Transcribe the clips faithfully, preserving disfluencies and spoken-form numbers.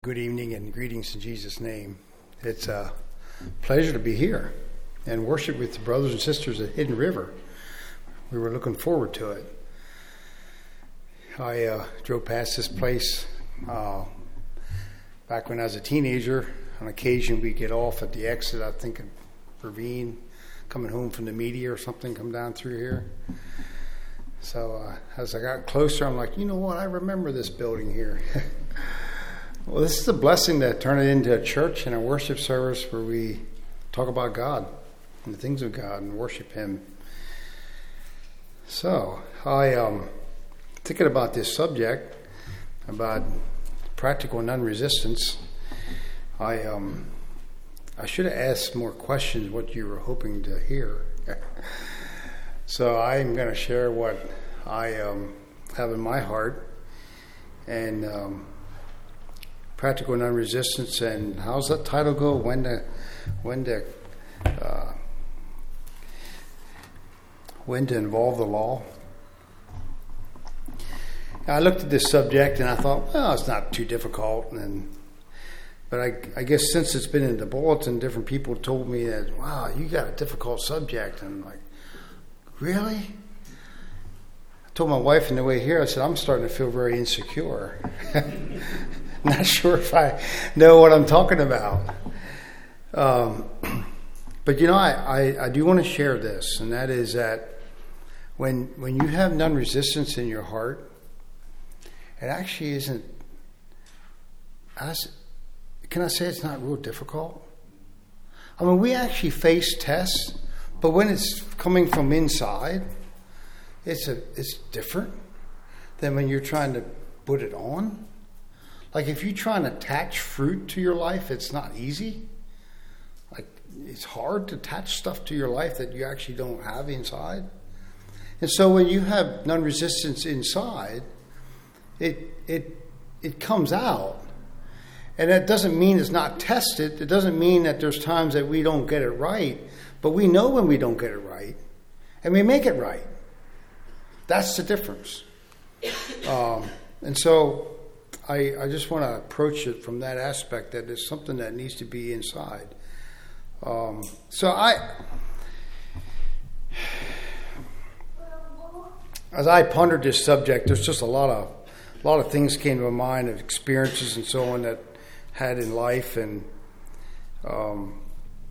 Good evening and greetings in Jesus' name. It's a pleasure to be here and worship with the brothers and sisters at Hidden River. We were looking forward to it. I uh, drove past this place uh, back when I was a teenager. On occasion, we get off at the exit, I think, at Ravine, coming home from the media or something, come down through here. So uh, as I got closer, I'm like, you know what? I remember this building here. Well, this is a blessing to turn it into a church and a worship service where we talk about God and the things of God and worship Him. So, I um thinking about this subject, about practical non-resistance. I um I should have asked more questions what you were hoping to hear. So I'm going to share what I um, have in my heart and. Um, Practical non-resistance, and how's that title go? When to, when to, uh, when to involve the law. I looked at this subject and I thought, well, it's not too difficult. And but I, I guess since it's been in the bulletin, different people told me that, wow, you got a difficult subject. And I'm like, really? I told my wife on the way here, I said, I'm starting to feel very insecure. Not sure if I know what I'm talking about. Um, but, you know, I, I, I do want to share this, and that is that when when you have non-resistance in your heart, it actually isn't, as, can I say it's not real difficult? I mean, we actually face tests, but when it's coming from inside, it's a it's different than when you're trying to put it on. Like if you try and attach fruit to your life, it's not easy. Like it's hard to attach stuff to your life that you actually don't have inside. And so when you have non-resistance inside, it it it comes out. And that doesn't mean it's not tested. It doesn't mean that there's times that we don't get it right. But we know when we don't get it right. And we make it right. That's the difference. Um, and so... I, I just want to approach it from that aspect, that it's something that needs to be inside. Um, so I, as I pondered this subject, there's just a lot of, a lot of things came to my mind of experiences and so on that I had in life, and um,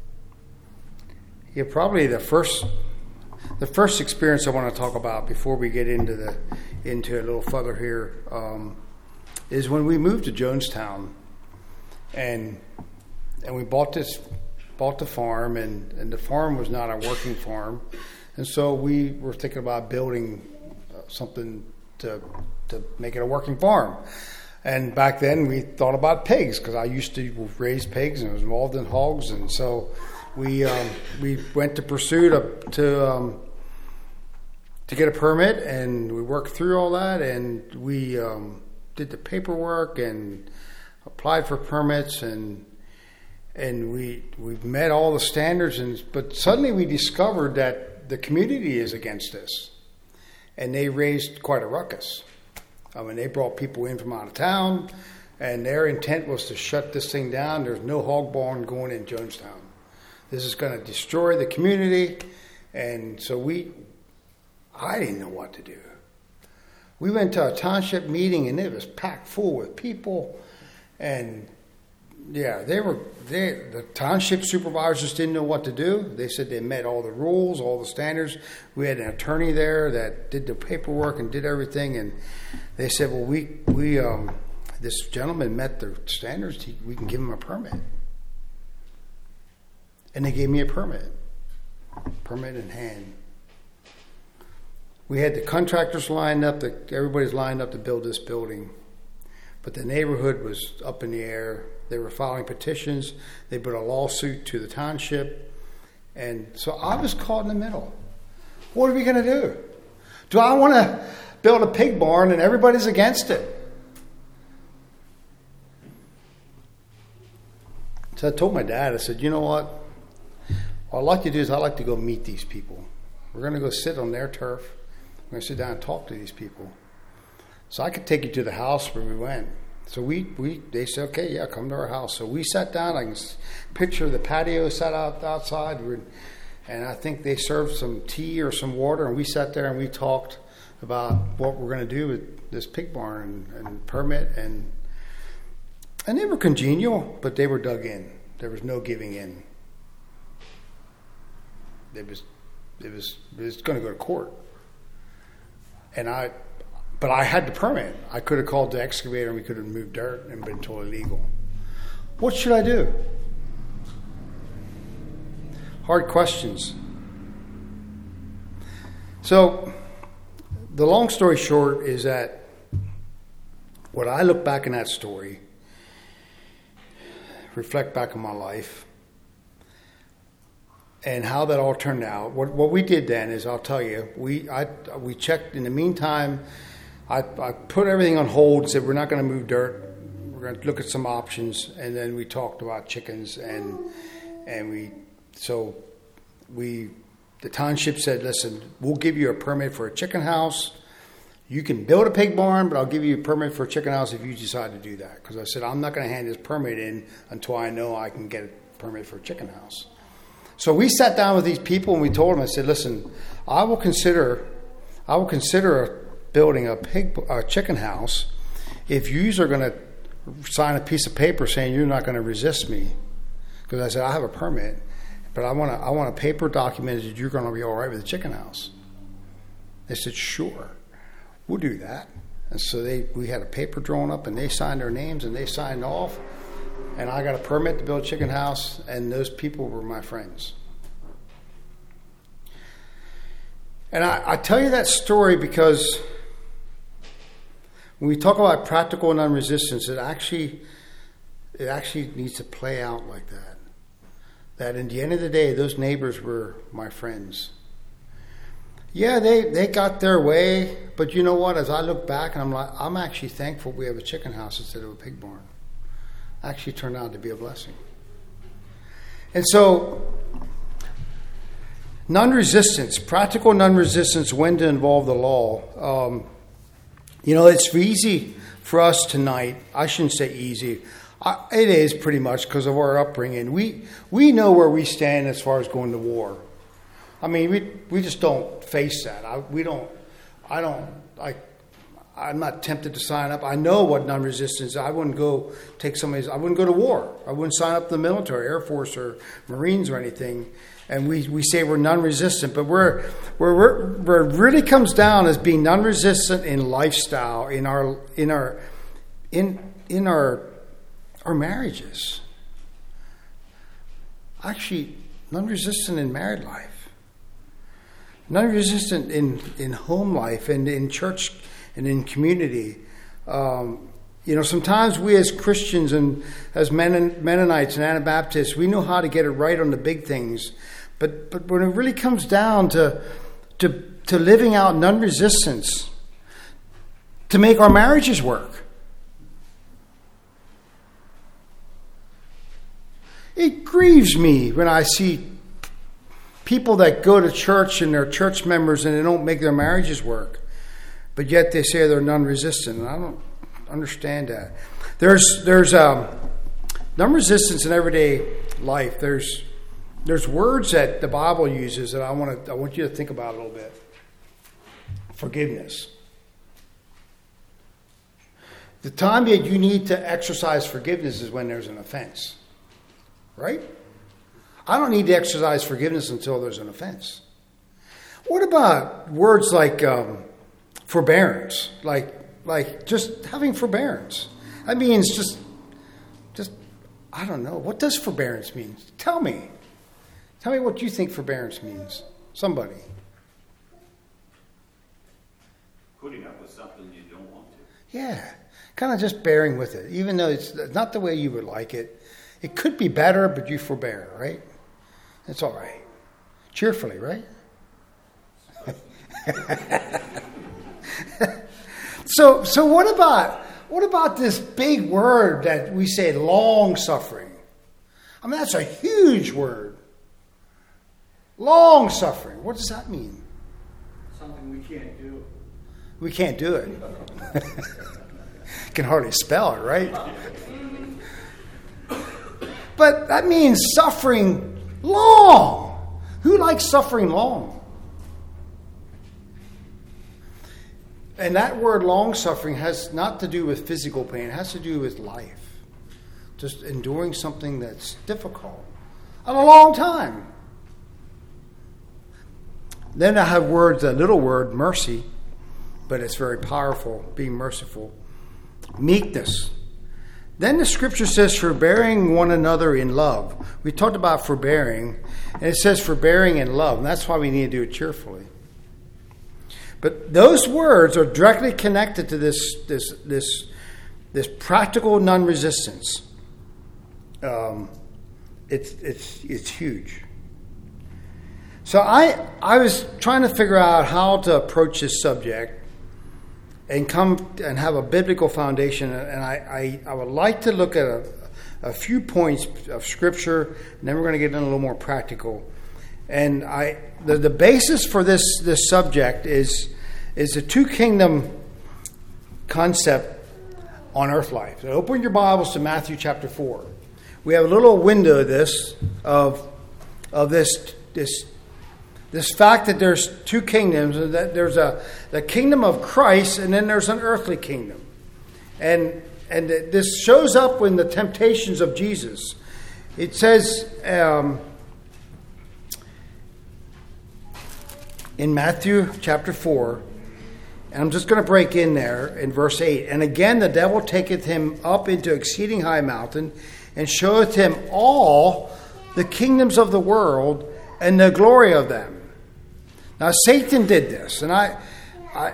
yeah, probably the first, the first experience I want to talk about before we get into the, into a little further here. Um, is when we moved to Jonestown, and and we bought this bought the farm, and, and the farm was not a working farm, and so we were thinking about building something to to make it a working farm. And back then we thought about pigs, because I used to raise pigs and was involved in hogs, and so we um, we went to pursue to to um, to get a permit, and we worked through all that, and we. Um, did the paperwork and applied for permits, and and we we met all the standards, and but suddenly we discovered that the community is against us, and they raised quite a ruckus. I mean, they brought people in from out of town, and their intent was to shut this thing down. There's no hog barn going in Jonestown. This is going to destroy the community, and so we, I didn't know what to do. We went to a township meeting, and it was packed full with people, and yeah, they were they the township supervisors didn't know what to do. They said they met all the rules, all the standards. We had an attorney there that did the paperwork and did everything, and they said, "Well, we we um, this gentleman met the standards. He, we can give him a permit," and they gave me a permit, permit in hand. We had the contractors lined up, the, everybody's lined up to build this building. But the neighborhood was up in the air. They were filing petitions. They put a lawsuit to the township. And so I was caught in the middle. What are we going to do? Do I want to build a pig barn and everybody's against it? So I told my dad, I said, you know what? What I'd like to do is I'd like to go meet these people. We're going to go sit on their turf. We're going to sit down and talk to these people. So I could take you to the house where we went. so we, we they said, okay, yeah, come to our house. So we sat down. I can picture the patio set out outside. We're, and I think they served some tea or some water. And we sat there and we talked about what we're going to do with this pig barn and, and permit. And, and they were congenial, but they were dug in. There was no giving in. It was, it was, it was going to go to court. And I... But I had the permit. I could have called the excavator and we could have moved dirt and been totally legal. What should I do? Hard questions. So, the long story short is that when I look back in that story, reflect back on my life, and how that all turned out, what what we did then is, I'll tell you, we I we checked in the meantime. I, I put everything on hold and said, we're not going to move dirt. We're going to look at some options. And then we talked about chickens. And and we, so we, the township said, listen, we'll give you a permit for a chicken house. You can build a pig barn, but I'll give you a permit for a chicken house if you decide to do that. Because I said, I'm not going to hand this permit in until I know I can get a permit for a chicken house. So we sat down with these people and we told them, I said, listen, I will consider, I will consider a building a pig, a chicken house, if you are going to sign a piece of paper saying you're not going to resist me, because I said I have a permit, but I want to, I want a paper document that you're going to be all right with the chicken house. They said, sure, we'll do that. And so they, we had a paper drawn up, and they signed their names, and they signed off, and I got a permit to build a chicken house, and those people were my friends. And I, I tell you that story because when we talk about practical non-resistance, it actually it actually needs to play out like that. That in the end of the day, those neighbors were my friends. Yeah, they, they got their way, but you know what? As I look back, and I'm like, I'm actually thankful we have a chicken house instead of a pig barn. Actually turned out to be a blessing. And so, non-resistance, practical non-resistance when to involve the law. Um, you know, it's easy for us tonight. I shouldn't say easy. I, it is pretty much because of our upbringing. We we know where we stand as far as going to war. I mean, we we just don't face that. I, we don't. I don't. I. I'm not tempted to sign up. I know what non-resistance is. I wouldn't go take somebody's. I wouldn't go to war. I wouldn't sign up to the military, Air Force, or Marines, or anything. And we, we say we're non-resistant, but we're, we're, we're where it really comes down as being non-resistant in lifestyle, in our in our in in our our marriages. Actually, non-resistant in married life, non-resistant in, in home life and in church and in community. Um, you know, sometimes we as Christians and as Mennonites and Anabaptists, we know how to get it right on the big things. But but when it really comes down to to to living out non-resistance, to make our marriages work, it grieves me when I see people that go to church and they're church members and they don't make their marriages work, but yet they say they're non-resistant. And I don't understand that. There's there's um, non-resistance in everyday life. There's There's words that the Bible uses that I want to I want you to think about a little bit. Forgiveness. The time that you need to exercise forgiveness is when there's an offense. Right? I don't need to exercise forgiveness until there's an offense. What about words like um, forbearance? Like like just having forbearance. That means just just I don't know. What does forbearance mean? Tell me. Tell me what you think forbearance means. Somebody. Putting up with something you don't want to. Yeah. Kind of just bearing with it. Even though it's not the way you would like it. It could be better, but you forbear, right? It's all right. Cheerfully, right? so so what about what about this big word that we say, long suffering? I mean, that's a huge word. Long suffering. What does that mean? Something we can't do. We can't do it. Can hardly spell it, right? But that means suffering long. Who likes suffering long? And that word long suffering has not to do with physical pain. It has to do with life. Just enduring something that's difficult. And a long time. Then I have words, a little word, mercy. But it's very powerful, being merciful. Meekness. Then the scripture says, forbearing one another in love. We talked about forbearing, and it says forbearing in love, and that's why we need to do it cheerfully. But those words are directly connected to this this this this practical non-resistance. Um, it's it's it's huge. So I I was trying to figure out how to approach this subject and come and have a biblical foundation, and I, I, I would like to look at a, a few points of Scripture, and then we're going to get in a little more practical. And I the, the basis for this this subject is is the two kingdom concept on earth life. So open your Bibles to Matthew chapter four. We have a little window of this of of this this. This fact that there's two kingdoms, that there's a the kingdom of Christ, and then there's an earthly kingdom, and and this shows up in the temptations of Jesus. It says um, in Matthew chapter four, and I'm just going to break in there in verse eight. And again, the devil taketh him up into exceeding high mountain, and showeth him all the kingdoms of the world and the glory of them. Now, Satan did this, and I, I,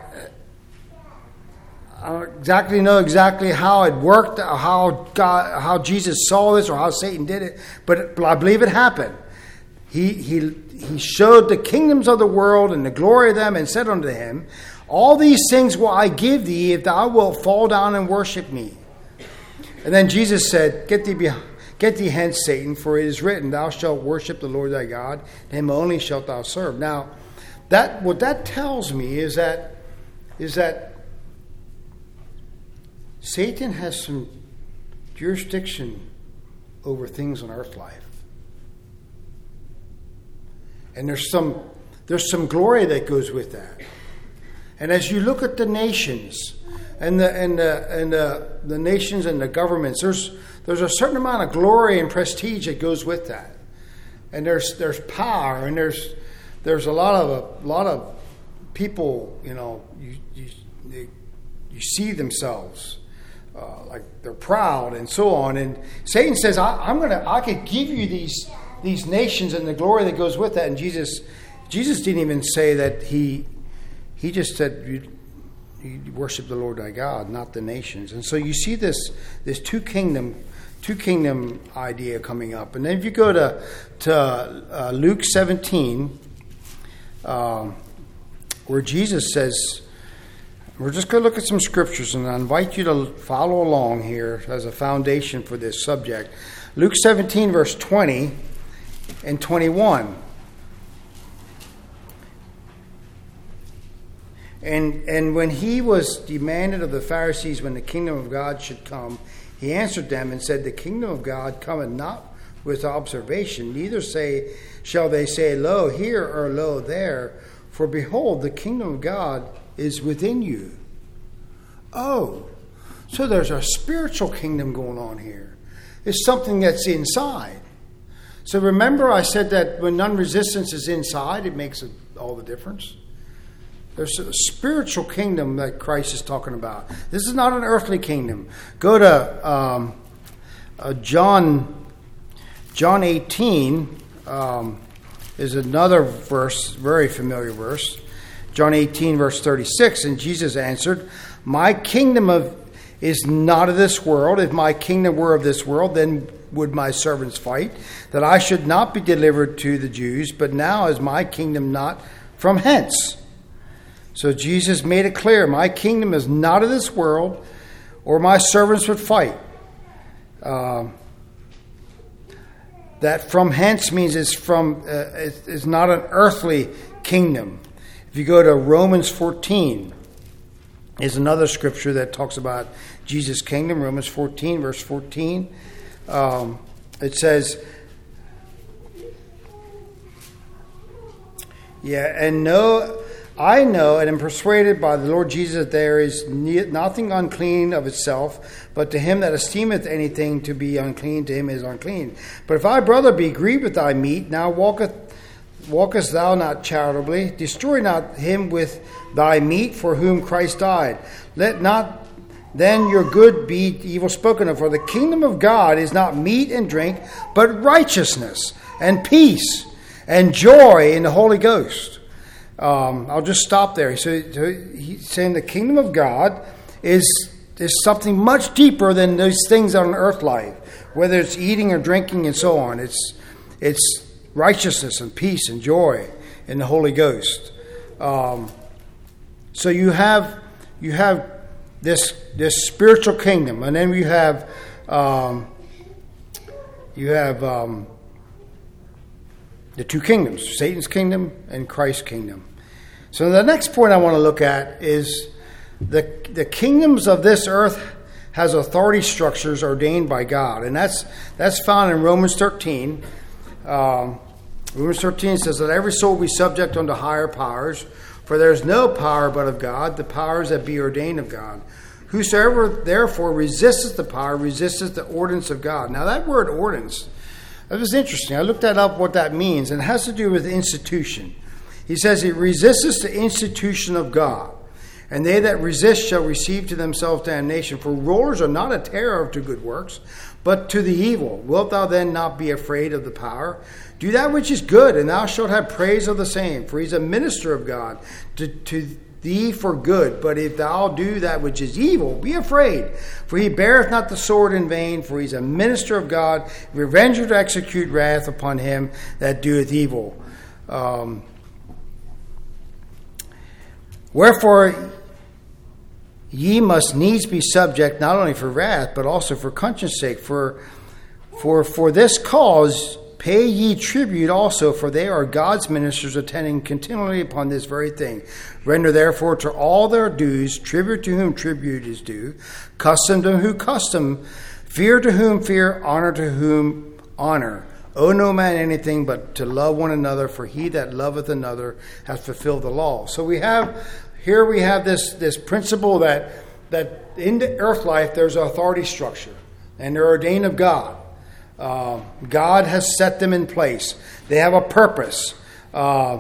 I don't exactly know exactly how it worked, how God, how Jesus saw this, or how Satan did it, but I believe it happened. He he he showed the kingdoms of the world and the glory of them, and said unto him, all these things will I give thee if thou wilt fall down and worship me. And then Jesus said, Get thee behind. Get thee hence, Satan, for it is written, Thou shalt worship the Lord thy God, and him only shalt thou serve. Now, that what that tells me is that is that Satan has some jurisdiction over things on earth life. And there's some there's some glory that goes with that. And as you look at the nations and the and the and the, the nations and the governments, there's There's a certain amount of glory and prestige that goes with that, and there's there's power, and there's there's a lot of a lot of people, you know, you you they, you see themselves uh, like they're proud and so on, and Satan says, I, "I'm gonna I could give you these these nations and the glory that goes with that." And Jesus Jesus didn't even say that he he just said, You, you worship the Lord thy God, not the nations. And so you see this this two kingdom. Two kingdom idea coming up. And then if you go to to uh, Luke seventeen, uh, where Jesus says, we're just going to look at some scriptures, and I invite you to follow along here as a foundation for this subject. Luke seventeen, verse twenty and twenty-one. And and when he was demanded of the Pharisees when the kingdom of God should come, he answered them and said, The kingdom of God cometh not with observation, neither say shall they say, Lo here, or lo there, for behold, the kingdom of God is within you. Oh, so there's a spiritual kingdom going on here. It's something that's inside. So remember I said that when non-resistance is inside, it makes all the difference. There's a spiritual kingdom that Christ is talking about. This is not an earthly kingdom. Go to um, uh, John, John eighteen um, is another verse, very familiar verse. John eighteen, verse thirty-six, and Jesus answered, My kingdom of is not of this world. If my kingdom were of this world, then would my servants fight, that I should not be delivered to the Jews. But now is my kingdom not from hence. So Jesus made it clear, my kingdom is not of this world, or my servants would fight. Uh, that from hence means it's from uh, it's not an earthly kingdom. If you go to Romans fourteen, is another scripture that talks about Jesus' kingdom. Romans fourteen, verse fourteen. Um, it says, yeah, and no, I know and am persuaded by the Lord Jesus that there is nothing unclean of itself, but to him that esteemeth anything to be unclean, to him is unclean. But if thy brother be grieved with thy meat, now walketh walkest thou not charitably? Destroy not him with thy meat for whom Christ died. Let not then your good be evil spoken of. For the kingdom of God is not meat and drink, but righteousness and peace and joy in the Holy Ghost. Um, I'll just stop there. So he's saying the kingdom of God is, is something much deeper than those things on earth life, whether it's eating or drinking and so on. It's it's righteousness and peace and joy in the Holy Ghost. Um, so you have you have this this spiritual kingdom, and then you have um, you have um, the two kingdoms: Satan's kingdom and Christ's kingdom. So the next point I want to look at is the the kingdoms of this earth has authority structures ordained by God, and that's that's found in Romans thirteen. Um, Romans thirteen says that every soul be subject unto higher powers, for there is no power but of God, the powers that be ordained of God. Whosoever therefore resisteth the power, resisteth the ordinance of God. Now that word ordinance, that was interesting. I looked that up, what that means, and it has to do with institution. He says it resisteth the institution of God, and they that resist shall receive to themselves damnation. For rulers are not a terror to good works, but to the evil. Wilt thou then not be afraid of the power? Do that which is good, and thou shalt have praise of the same. For he is a minister of God to, to thee for good. But if thou do that which is evil, be afraid. For he beareth not the sword in vain, for he is a minister of God, revenger to execute wrath upon him that doeth evil. Um, Wherefore ye must needs be subject, not only for wrath, but also for conscience sake. For, for, for this cause pay ye tribute also, for they are God's ministers, attending continually upon this very thing. Render therefore to all their dues, tribute to whom tribute is due, custom to whom custom, fear to whom fear, honor to whom honor. Owe no man anything but to love one another, for he that loveth another hath fulfilled the law. So we have here we have this this principle that that in the earth life there's an authority structure, and they're ordained of God. Uh, God has set them in place. They have a purpose. Uh,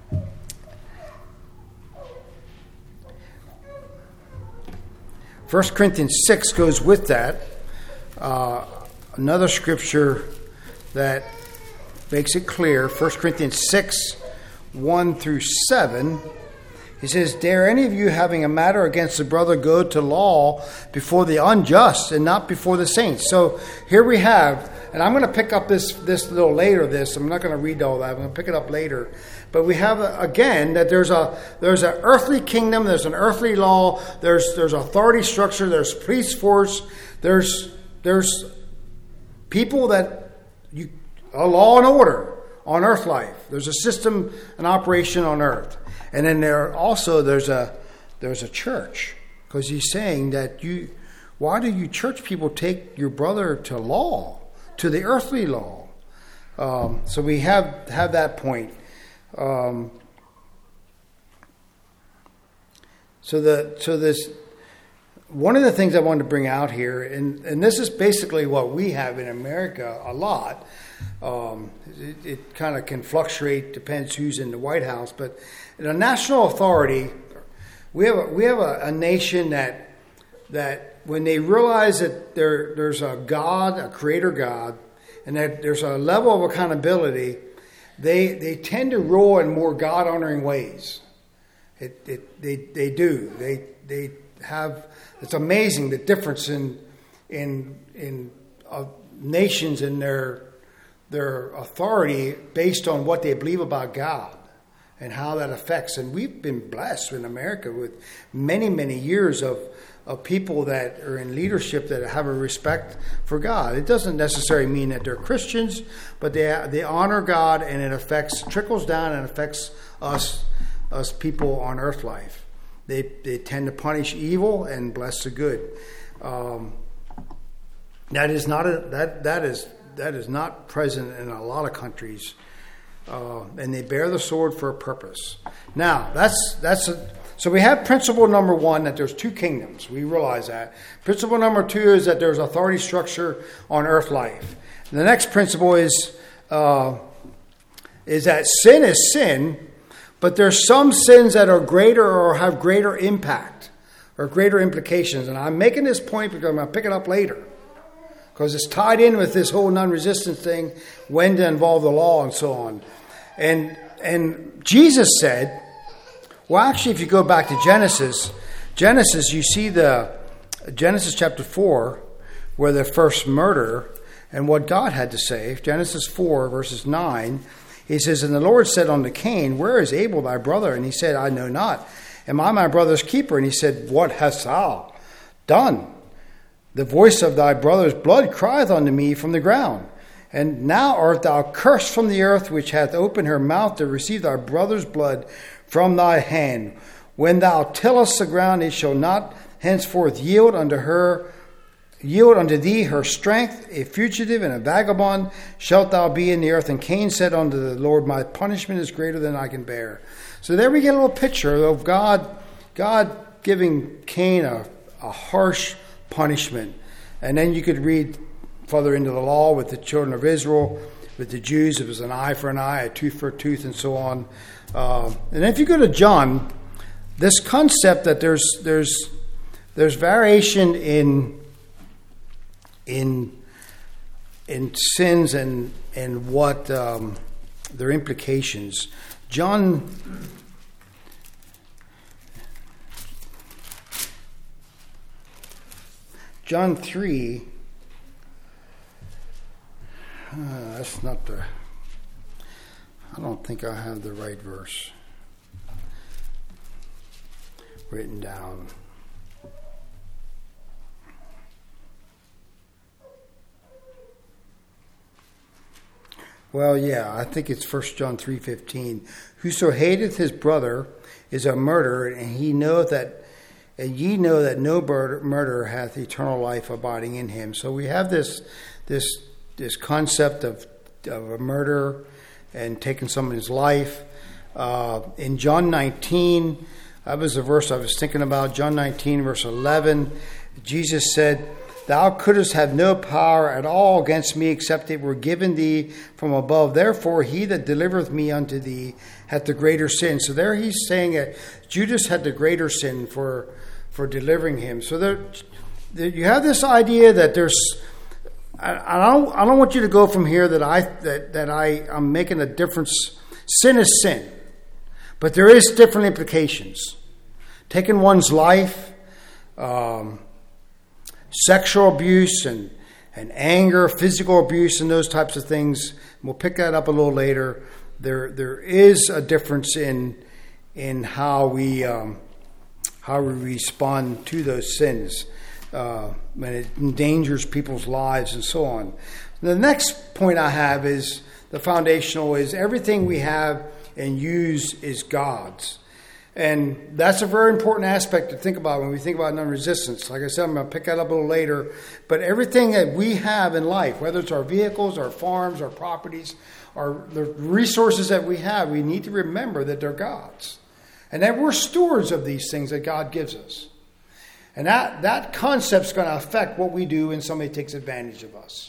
First Corinthians six goes with that. Uh, another scripture that makes it clear. First Corinthians six, one through seven. He says, dare any of you having a matter against a brother go to law before the unjust and not before the saints? So here we have, and I'm going to pick up this this little later, this. I'm not going to read all that. I'm going to pick it up later. But we have, again, that there's a there's an earthly kingdom, there's an earthly law, there's there's authority structure, there's police force, there's there's people that, you a law and order on earth life. There's a system, an operation on earth. And then there also there's a there's a church, because he's saying that you why do you church people take your brother to law, to the earthly law? Um, so we have have that point. Um, so the so this one of the things I wanted to bring out here, and and this is basically what we have in America a lot. Um, it, it kind of can fluctuate, depends who's in the White House, but in a national authority, we have a, we have a, a nation that that when they realize that there there's a God, a creator God, and that there's a level of accountability, they they tend to rule in more God honoring ways. It, it they they do they they have it's amazing the difference in in in uh, nations and their their authority based on what they believe about God and how that affects. And we've been blessed in America with many, many years of, of people that are in leadership that have a respect for God. It doesn't necessarily mean that they're Christians, but they they honor God, and it affects, trickles down and affects us, us people on earth life. they they tend to punish evil and bless the good. Um, that is not a that that is that is not present in a lot of countries, uh, and they bear the sword for a purpose. Now that's that's a, so we have principle number one, that there's two kingdoms. We realize that. Principle number two is that there's authority structure on earth life. And the next principle is uh, is that sin is sin, but there's some sins that are greater or have greater impact or greater implications. And I'm making this point because I'm going to pick it up later, because it's tied in with this whole non-resistance thing, when to involve the law and so on. And and Jesus said, well, actually, if you go back to Genesis, Genesis, you see the Genesis chapter four, where the first murder and what God had to say. Genesis four, verses nine, he says, and the Lord said unto Cain, where is Abel thy brother? And he said, I know not. Am I my brother's keeper? And he said, what hast thou done? The voice of thy brother's blood crieth unto me from the ground. And now art thou cursed from the earth, which hath opened her mouth to receive thy brother's blood from thy hand. When thou tillest the ground, it shall not henceforth yield unto her, yield unto thee her strength. A fugitive and a vagabond shalt thou be in the earth. And Cain said unto the Lord, my punishment is greater than I can bear. So there we get a little picture of God, God giving Cain a, a harsh punishment. And then you could read further into the law with the children of Israel, with the Jews, it was an eye for an eye, a tooth for a tooth, and so on. Uh, and if you go to John, this concept that there's there's there's variation in in in sins and and what um, their implications. John John three. Uh, that's not the. I don't think I have the right verse written down. Well, yeah, I think it's First John three fifteen. Whoso hateth his brother is a murderer, and he knoweth that, and ye know that no murderer hath eternal life abiding in him. So we have this this this concept of of a murder and taking someone's life. Uh, in John nineteen, that was the verse I was thinking about. John nineteen, verse eleven, Jesus said, thou couldst have no power at all against me, except it were given thee from above. Therefore, he that delivereth me unto thee hath the greater sin. So there he's saying that Judas had the greater sin for for delivering him. So there, there you have this idea that there's. I, I don't. I don't want you to go from here that I that that I am making a difference. Sin is sin, but there is different implications. Taking one's life. Um, Sexual abuse and, and anger, physical abuse, and those types of things. We'll pick that up a little later. There there is a difference in in how we um, how we respond to those sins uh, when it endangers people's lives and so on. The next point I have is the foundational is everything we have and use is God's. And that's a very important aspect to think about when we think about non-resistance. Like I said, I'm going to pick that up a little later. But everything that we have in life, whether it's our vehicles, our farms, our properties, our the resources that we have, we need to remember that they're God's. And that we're stewards of these things that God gives us. And that, that concept's going to affect what we do when somebody takes advantage of us.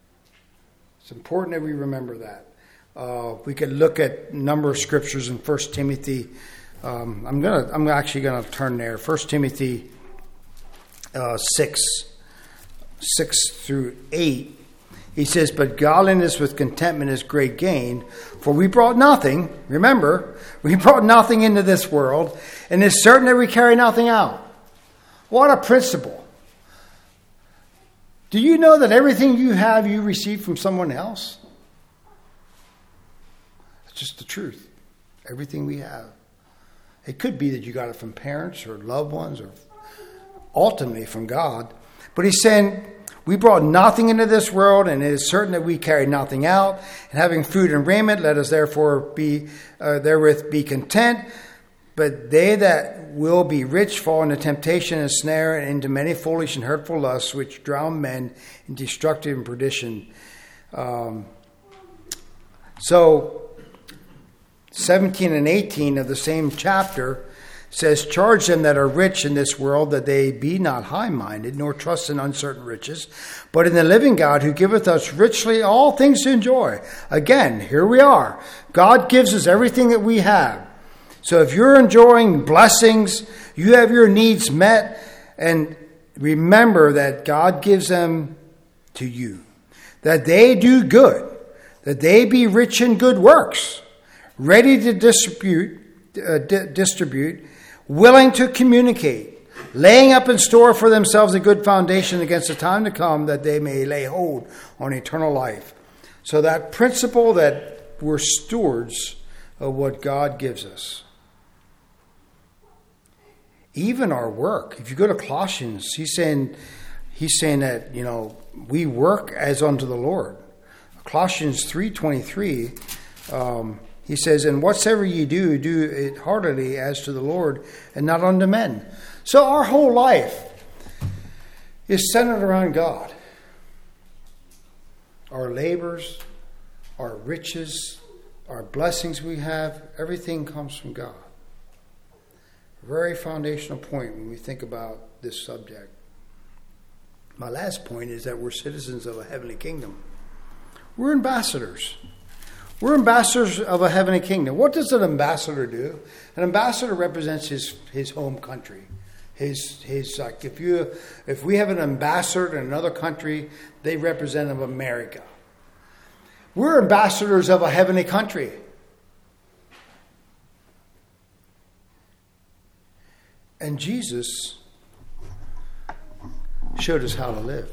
It's important that we remember that. Uh, we could look at a number of scriptures in First Timothy. Um, I'm gonna. I'm actually gonna turn there. First Timothy uh, six, six through eight. He says, "But godliness with contentment is great gain. For we brought nothing. Remember, we brought nothing into this world, and it's certain that we carry nothing out." What a principle! Do you know that everything you have, you receive from someone else? It's just the truth. Everything we have. It could be that you got it from parents or loved ones or ultimately from God. But he's saying, we brought nothing into this world, and it is certain that we carry nothing out. And having food and raiment, let us therefore be uh, therewith be content. But they that will be rich fall into temptation and snare, and into many foolish and hurtful lusts, which drown men in destructive and perdition. Um, so, seventeen and eighteen of the same chapter says, charge them that are rich in this world, that they be not high-minded, nor trust in uncertain riches, but in the living God, who giveth us richly all things to enjoy. Again, here we are. God gives us everything that we have. So if you're enjoying blessings, you have your needs met, and remember that God gives them to you. That they do good, that they be rich in good works, ready to distribute, uh, di- distribute, willing to communicate, laying up in store for themselves a good foundation against the time to come, that they may lay hold on eternal life. So that principle that we're stewards of what God gives us. Even our work. If you go to Colossians, he's saying, he's saying that, you know, we work as unto the Lord. Colossians three twenty-three, um, he says, and whatsoever ye do, do it heartily as to the Lord and not unto men. So our whole life is centered around God. Our labors, our riches, our blessings we have, everything comes from God. Very foundational point when we think about this subject. My last point is that we're citizens of a heavenly kingdom. We're ambassadors. We're ambassadors of a heavenly kingdom. What does an ambassador do? An ambassador represents his, his home country. His his like if you if we have an ambassador in another country, they represent of America. We're ambassadors of a heavenly country. And Jesus showed us how to live.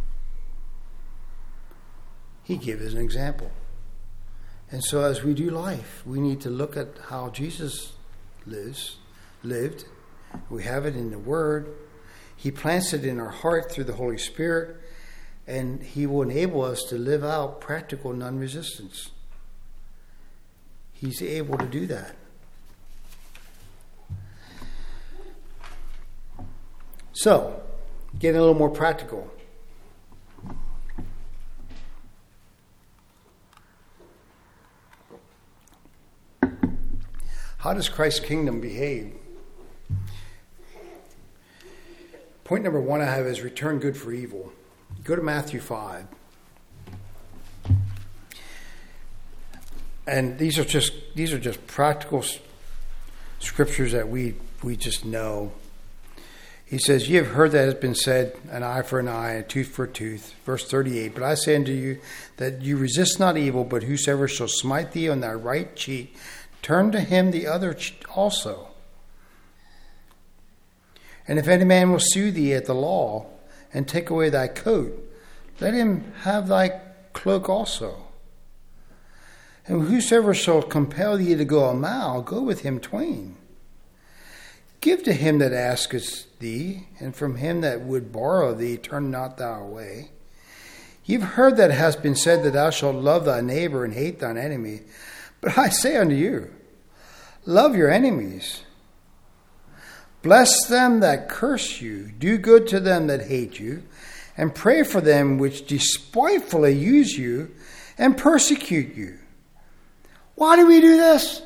He gave us an example. And so as we do life, we need to look at how Jesus lives, lived. We have it in the Word. He plants it in our heart through the Holy Spirit. And He will enable us to live out practical non-resistance. He's able to do that. So, getting a little more practical. How does Christ's kingdom behave? Point number one I have is return good for evil. Go to Matthew five. And these are just these are just practical scriptures that we we just know. He says, "Ye have heard that it has been said, an eye for an eye, a tooth for a tooth." Verse thirty-eight, "But I say unto you, that you resist not evil, but whosoever shall smite thee on thy right cheek, turn to him the other also. And if any man will sue thee at the law, and take away thy coat, let him have thy cloak also. And whosoever shall compel thee to go a mile, go with him twain. Give to him that asketh thee, and from him that would borrow thee, turn not thou away. You've heard that it has been said that thou shalt love thy neighbor and hate thine enemy. But I say unto you, love your enemies. Bless them that curse you. Do good to them that hate you. And pray for them which despitefully use you and persecute you. Why do we do this?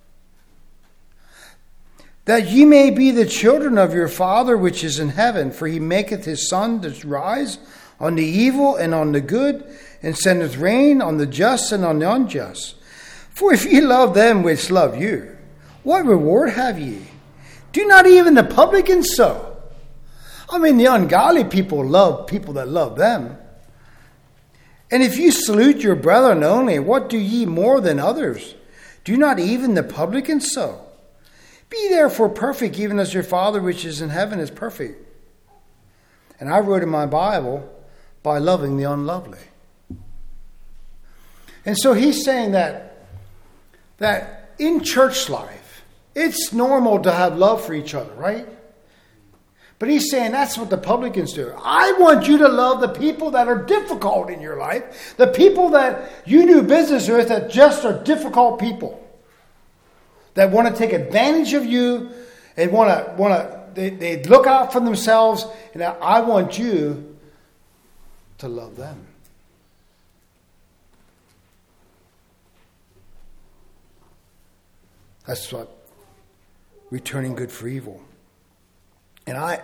That ye may be the children of your Father which is in heaven. For he maketh his sun to rise on the evil and on the good, and sendeth rain on the just and on the unjust. For if ye love them which love you, what reward have ye? Do not even the publicans so? I mean, the ungodly people love people that love them. And if you salute your brethren only, what do ye more than others? Do not even the publicans so? Be therefore perfect, even as your Father which is in heaven is perfect. And I wrote in my Bible, by loving the unlovely. And so he's saying that, that in church life, it's normal to have love for each other, right? But he's saying that's what the publicans do. I want you to love the people that are difficult in your life. The people that you do business with that just are difficult people. that want to take advantage of you and want to want to they, they look out for themselves, and I want you to love them. That's what returning good for evil. And I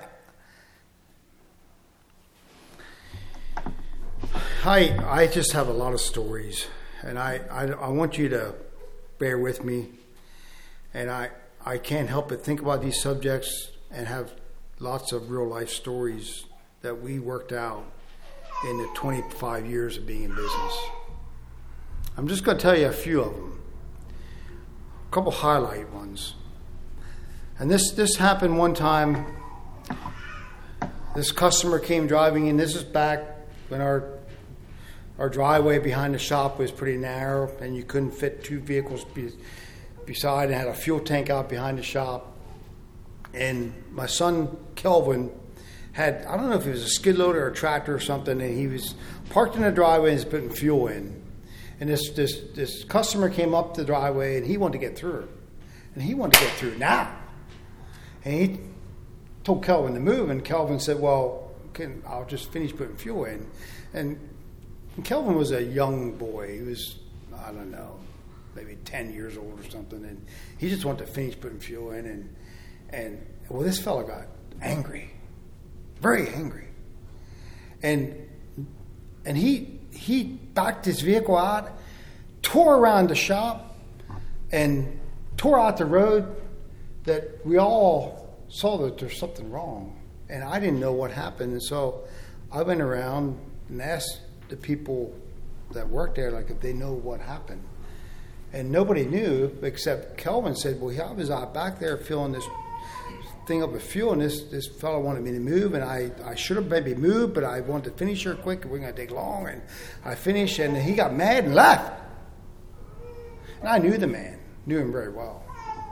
I I just have a lot of stories, and I, I, I want you to bear with me. And I, I can't help but think about these subjects and have lots of real life stories that we worked out in the twenty-five years of being in business. I'm just going to tell you a few of them, a couple highlight ones. And this, this happened one time. This customer came driving in. This is back when our our driveway behind the shop was pretty narrow, and you couldn't fit two vehicles be, beside, and had a fuel tank out behind the shop. And my son Kelvin had, I don't know if it was a skid loader or a tractor or something, and he was parked in the driveway and was putting fuel in. And this this this customer came up the driveway, and he wanted to get through, and he wanted to get through now. And he told Kelvin to move, and Kelvin said, "Well, can, I'll just finish putting fuel in." And, and Kelvin was a young boy. He was, I don't know, maybe ten years old or something, and he just wanted to finish putting fuel in. And and well, this fellow got angry, very angry, and and he he backed his vehicle out, tore around the shop, and tore out the road. That we all saw that there's something wrong, and I didn't know what happened. And so I went around and asked the people that worked there, like, if they know what happened. And nobody knew except Kelvin said, well, I was out back there filling this thing up with fuel, and this, this fellow wanted me to move, and I, I should have maybe moved, but I wanted to finish here quick, and we're going to take long. And I finished, and he got mad and left. And I knew the man, knew him very well.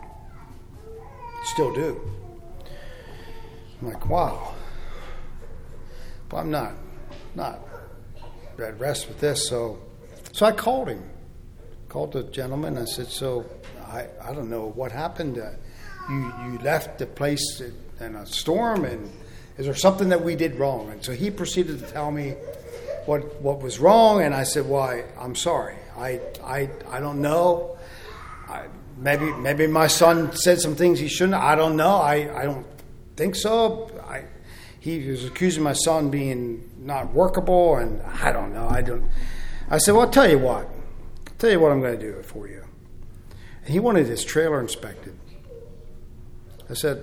Still do. I'm like, wow. But I'm not, not at rest with this. So, so I called him. Called the gentleman. I said, so I, I don't know what happened. Uh, you you left the place in a storm, and is there something that we did wrong? And so he proceeded to tell me what what was wrong. And I said, well, I, I'm sorry. I I I don't know. I, Maybe maybe my son said some things he shouldn't. I don't know. I, I don't think so. I, he was accusing my son being not workable, and I don't know. I don't. I said, well, I'll tell you what. I'll tell you what I'm going to do for you. And he wanted his trailer inspected. I said,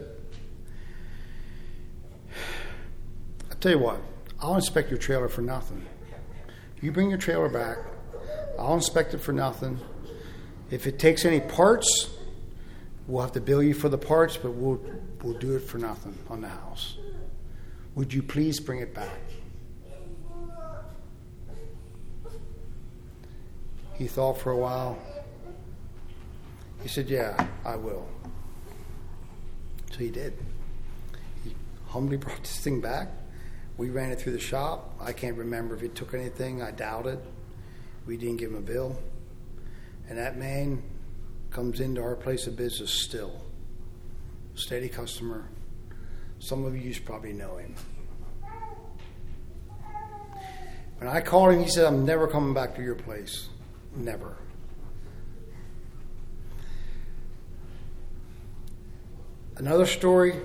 I'll tell you what. I'll inspect your trailer for nothing. You bring your trailer back. I'll inspect it for nothing. If it takes any parts, we'll have to bill you for the parts, but we'll we'll do it for nothing on the house. Would you please bring it back? He thought for a while. He said, yeah, I will. So he did. He humbly brought this thing back. We ran it through the shop. I can't remember if he took anything. I doubt it. We didn't give him a bill. And that man comes into our place of business still. Steady customer. Some of you probably know him. When I called him, he said, I'm never coming back to your place. Never. Another story.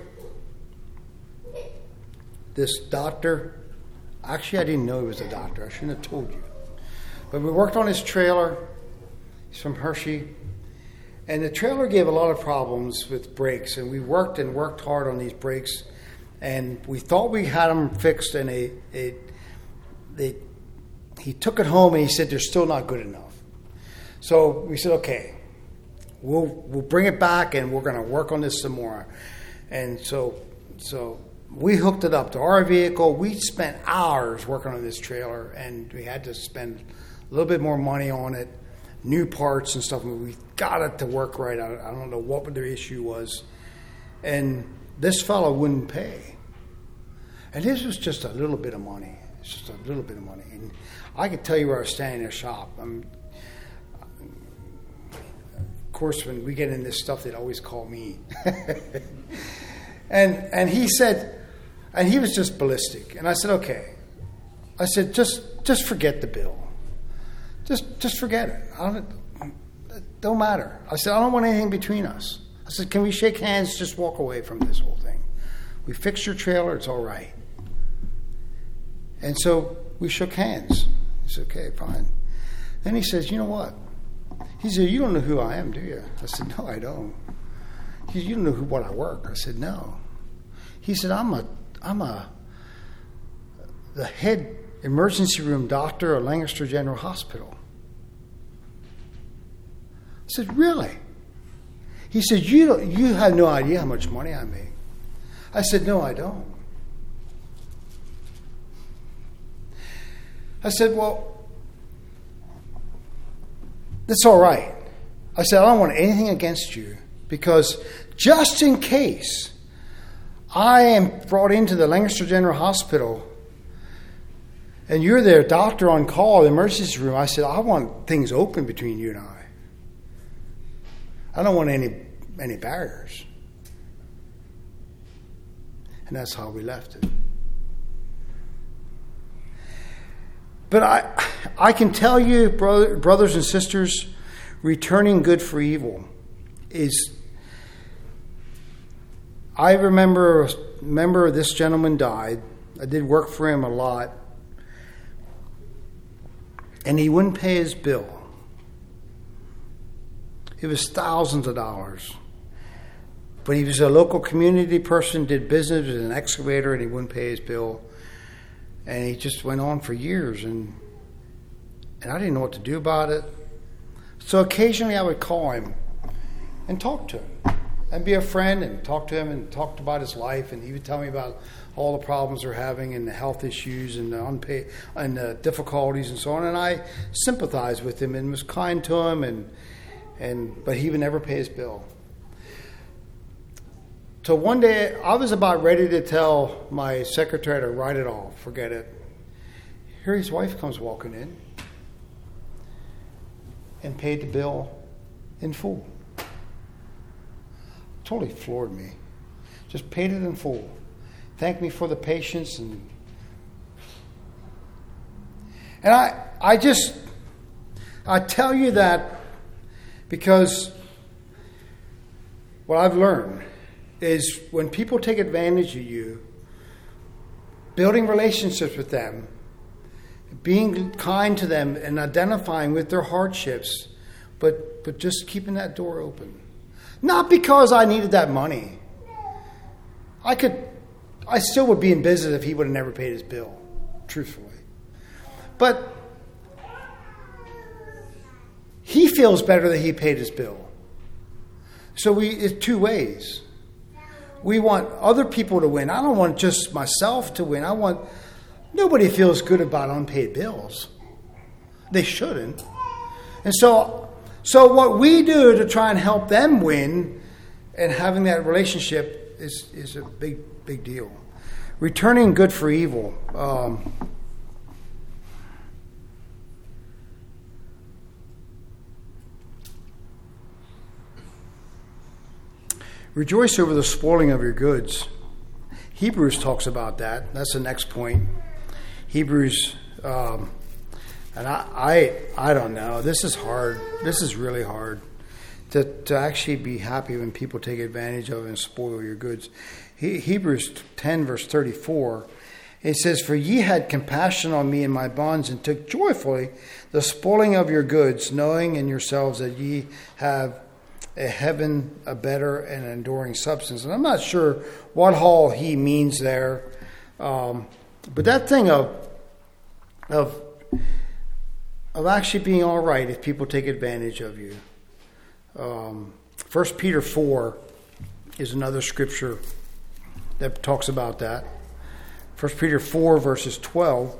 This doctor. Actually, I didn't know he was a doctor. I shouldn't have told you. But we worked on his trailer. He's from Hershey. And the trailer gave a lot of problems with brakes. And we worked and worked hard on these brakes. And we thought we had them fixed. And they, they, they, he took it home and he said, they're still not good enough. So we said, okay, we'll we'll bring it back and we're going to work on this some more. And so so we hooked it up to our vehicle. We spent hours working on this trailer. And we had to spend a little bit more money on it. New parts and stuff. We got it to work right. I, I don't know what the issue was. And this fellow wouldn't pay. And this was just a little bit of money. It's just a little bit of money. And I could tell you where I was standing in the shop. I'm, of course, when we get in this stuff, they'd always call me. and and he said, and he was just ballistic. And I said, okay. I said, just just forget the bill. Just just forget it. I don't, it don't matter. I said, I don't want anything between us. I said, can we shake hands, just walk away from this whole thing? We fixed your trailer, it's all right. And so we shook hands. He said, okay, fine. Then he says, you know what? He said, you don't know who I am, do you? I said, no, I don't. He said, you don't know who, what I work? I said, no. He said, I'm a, I'm a, the head emergency room doctor at Lancaster General Hospital. I said, really? He said, you don't, you have no idea how much money I make. I said, no, I don't. I said, well, that's all right. I said, I don't want anything against you, because just in case I am brought into the Lancaster General Hospital and you're their doctor on call, the emergency room, I said, I want things open between you and I. I don't want any any barriers. And that's how we left it. But I I can tell you, brother, brothers and sisters, returning good for evil is... I remember, remember this gentleman died. I did work for him a lot. And he wouldn't pay his bill. It was thousands of dollars. But he was a local community person, did business as an excavator, and he wouldn't pay his bill. And he just went on for years, and and I didn't know what to do about it. So occasionally I would call him and talk to him, and be a friend and talk to him and talk about his life, and he would tell me about all the problems they're having and the health issues and the unpaid and the difficulties and so on. And I sympathized with him and was kind to him, and and but he would never pay his bill. So one day, I was about ready to tell my secretary to write it off, forget it. Here his wife comes walking in and paid the bill in full. Totally floored me. Just paid it in full. Thanked me for the patience. And and I, I just, I tell you that because what I've learned is when people take advantage of you, building relationships with them, being kind to them and identifying with their hardships, but but just keeping that door open. Not because I needed that money. I could, I still would be in business if he would have never paid his bill, truthfully. But he feels better that he paid his bill. So we, it's two ways. We want other people to win. I don't want just myself to win. I want... Nobody feels good about unpaid bills. They shouldn't. And so, so what we do to try and help them win and having that relationship is, is a big, big deal. Returning good for evil. Um, Rejoice over the spoiling of your goods. Hebrews talks about that. That's the next point. Hebrews, um, and I, I, I don't know. This is hard. This is really hard to to actually be happy when people take advantage of and spoil your goods. He, Hebrews ten verse thirty four, it says, "For ye had compassion on me in my bonds, and took joyfully the spoiling of your goods, knowing in yourselves that ye have a heaven, a better and enduring substance." And I'm not sure what all he means there. Um, but that thing of, of, of actually being all right if people take advantage of you. Um, First Peter four is another scripture that talks about that. First Peter four verses twelve.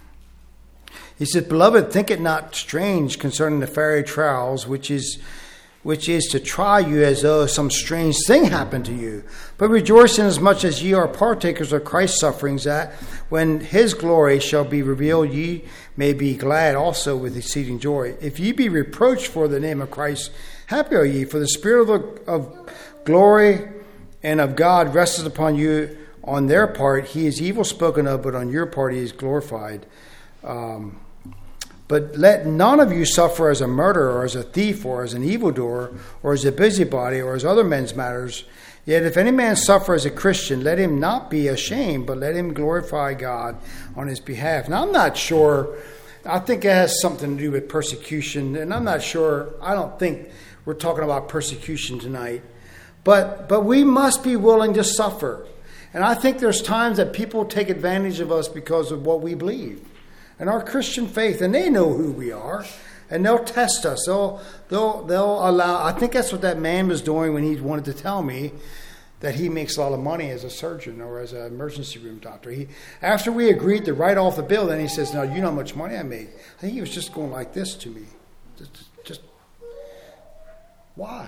He said, "Beloved, think it not strange concerning the fiery trials, which is which is to try you as though some strange thing happened to you. But rejoice inasmuch as ye are partakers of Christ's sufferings, that when his glory shall be revealed, ye may be glad also with exceeding joy. If ye be reproached for the name of Christ, happy are ye, for the Spirit of, of glory and of God resteth upon you. On their part, he is evil spoken of, but on your part, he is glorified. Um, But let none of you suffer as a murderer, or as a thief, or as an evildoer, or as a busybody, or as other men's matters. Yet if any man suffer as a Christian, let him not be ashamed, but let him glorify God on his behalf. Now, I'm not sure. I think it has something to do with persecution, and I'm not sure. I don't think we're talking about persecution tonight. But but we must be willing to suffer. And I think there's times that people take advantage of us because of what we believe and our Christian faith, and they know who we are, and they'll test us. They'll they'll they'll allow. I think that's what that man was doing when he wanted to tell me that he makes a lot of money as a surgeon or as an emergency room doctor. He after we agreed to write off the bill, then he says, "Now you know how much money I make." I think he was just going like this to me, just, just why?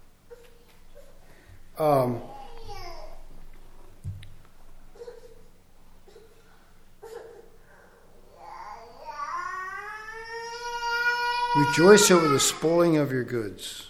Um. Rejoice over the spoiling of your goods.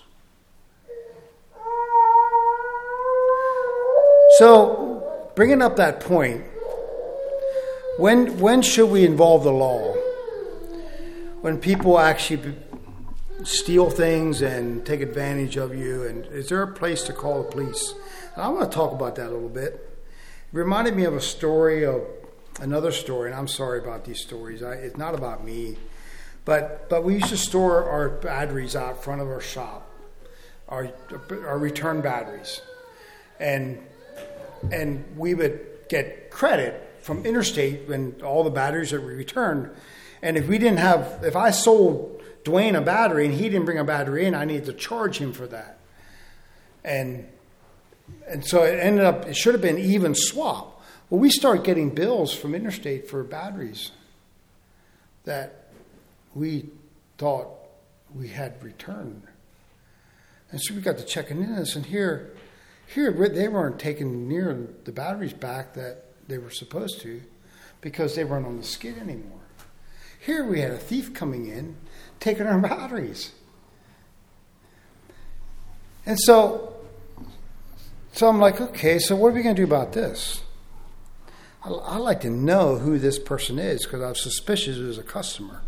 So, bringing up that point, when when should we involve the law? When people actually steal things and take advantage of you, and is there a place to call the police? And I want to talk about that a little bit. It reminded me of a story of another story, and I'm sorry about these stories. I, it's not about me. But but we used to store our batteries out front of our shop, our our return batteries, and and we would get credit from Interstate when all the batteries that we returned. And if we didn't have, if I sold Dwayne a battery and he didn't bring a battery in, I needed to charge him for that. And and so it ended up, it should have been even swap. Well, we started getting bills from Interstate for batteries that we thought we had returned. And so we got to checking in this, and here, here they weren't taking near the batteries back that they were supposed to because they weren't on the skid anymore. Here we had a thief coming in, taking our batteries. And so, so I'm like, okay, so what are we going to do about this? I, I like to know who this person is because I'm suspicious it was a customer.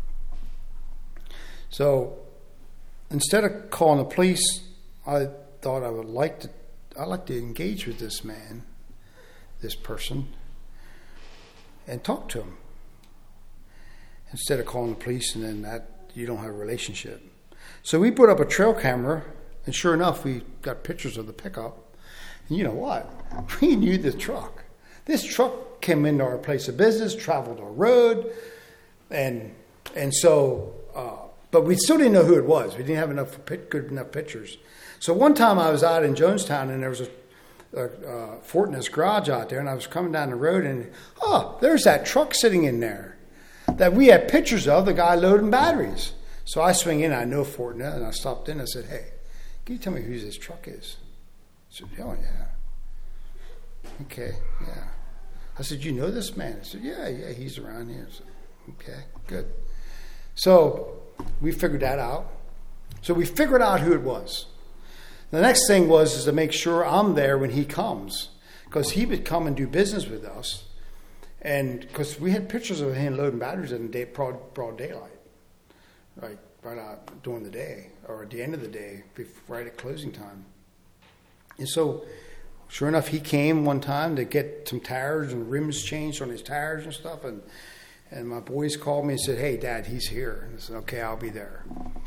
So instead of calling the police, I thought I would like to I like to engage with this man, this person, and talk to him. Instead of calling the police and then that you don't have a relationship. So we put up a trail camera, and sure enough, we got pictures of the pickup. And you know what? We knew the truck. This truck came into our place of business, traveled our road, and and so. Uh, But we still didn't know who it was. We didn't have enough good enough pictures. So one time I was out in Jonestown, and there was a, a, a Fortinet's garage out there, and I was coming down the road, and oh, there's that truck sitting in there that we had pictures of, the guy loading batteries. So I swing in, I know Fortinet, and I stopped in and I said, "Hey, can you tell me who this truck is?" I said, "Oh, yeah." "Okay, yeah." I said, "You know this man?" I said, "Yeah, yeah, he's around here." I said, "Okay, good." So we figured that out. So we figured out who it was. The next thing was is to make sure I'm there when he comes, because he would come and do business with us, and because we had pictures of him loading batteries in the day, broad, broad daylight, right, right out during the day or at the end of the day, right at closing time. And so, sure enough, he came one time to get some tires and rims changed on his tires and stuff, and. And my boys called me and said, "Hey, Dad, he's here." And I said, "Okay, I'll be there."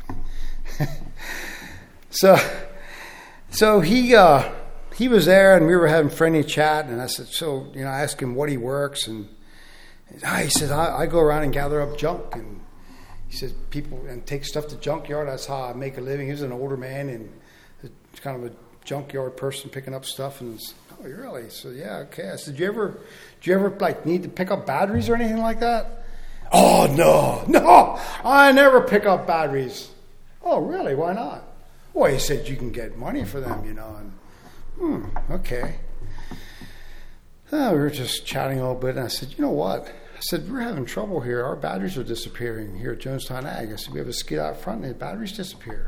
so, so he uh, he was there, and we were having friendly chat. And I said, "So, you know," I asked him what he works, and he said, I, "I go around and gather up junk." And he said, "People and take stuff to junkyard. That's how I make a living." He was an older man and kind of a junkyard person picking up stuff. And "Oh, really?" So yeah, okay. I said, "Do you ever, do you ever like need to pick up batteries or anything like that?" "Oh no, no, I never pick up batteries." "Oh really? Why not?" Well, he said, you can get money for them, you know. And, hmm, okay. Oh, we were just chatting a little bit, and I said, you know what? I said, we're having trouble here. Our batteries are disappearing here at Jonestown Ag. I said, we have a skid out front, and the batteries disappear.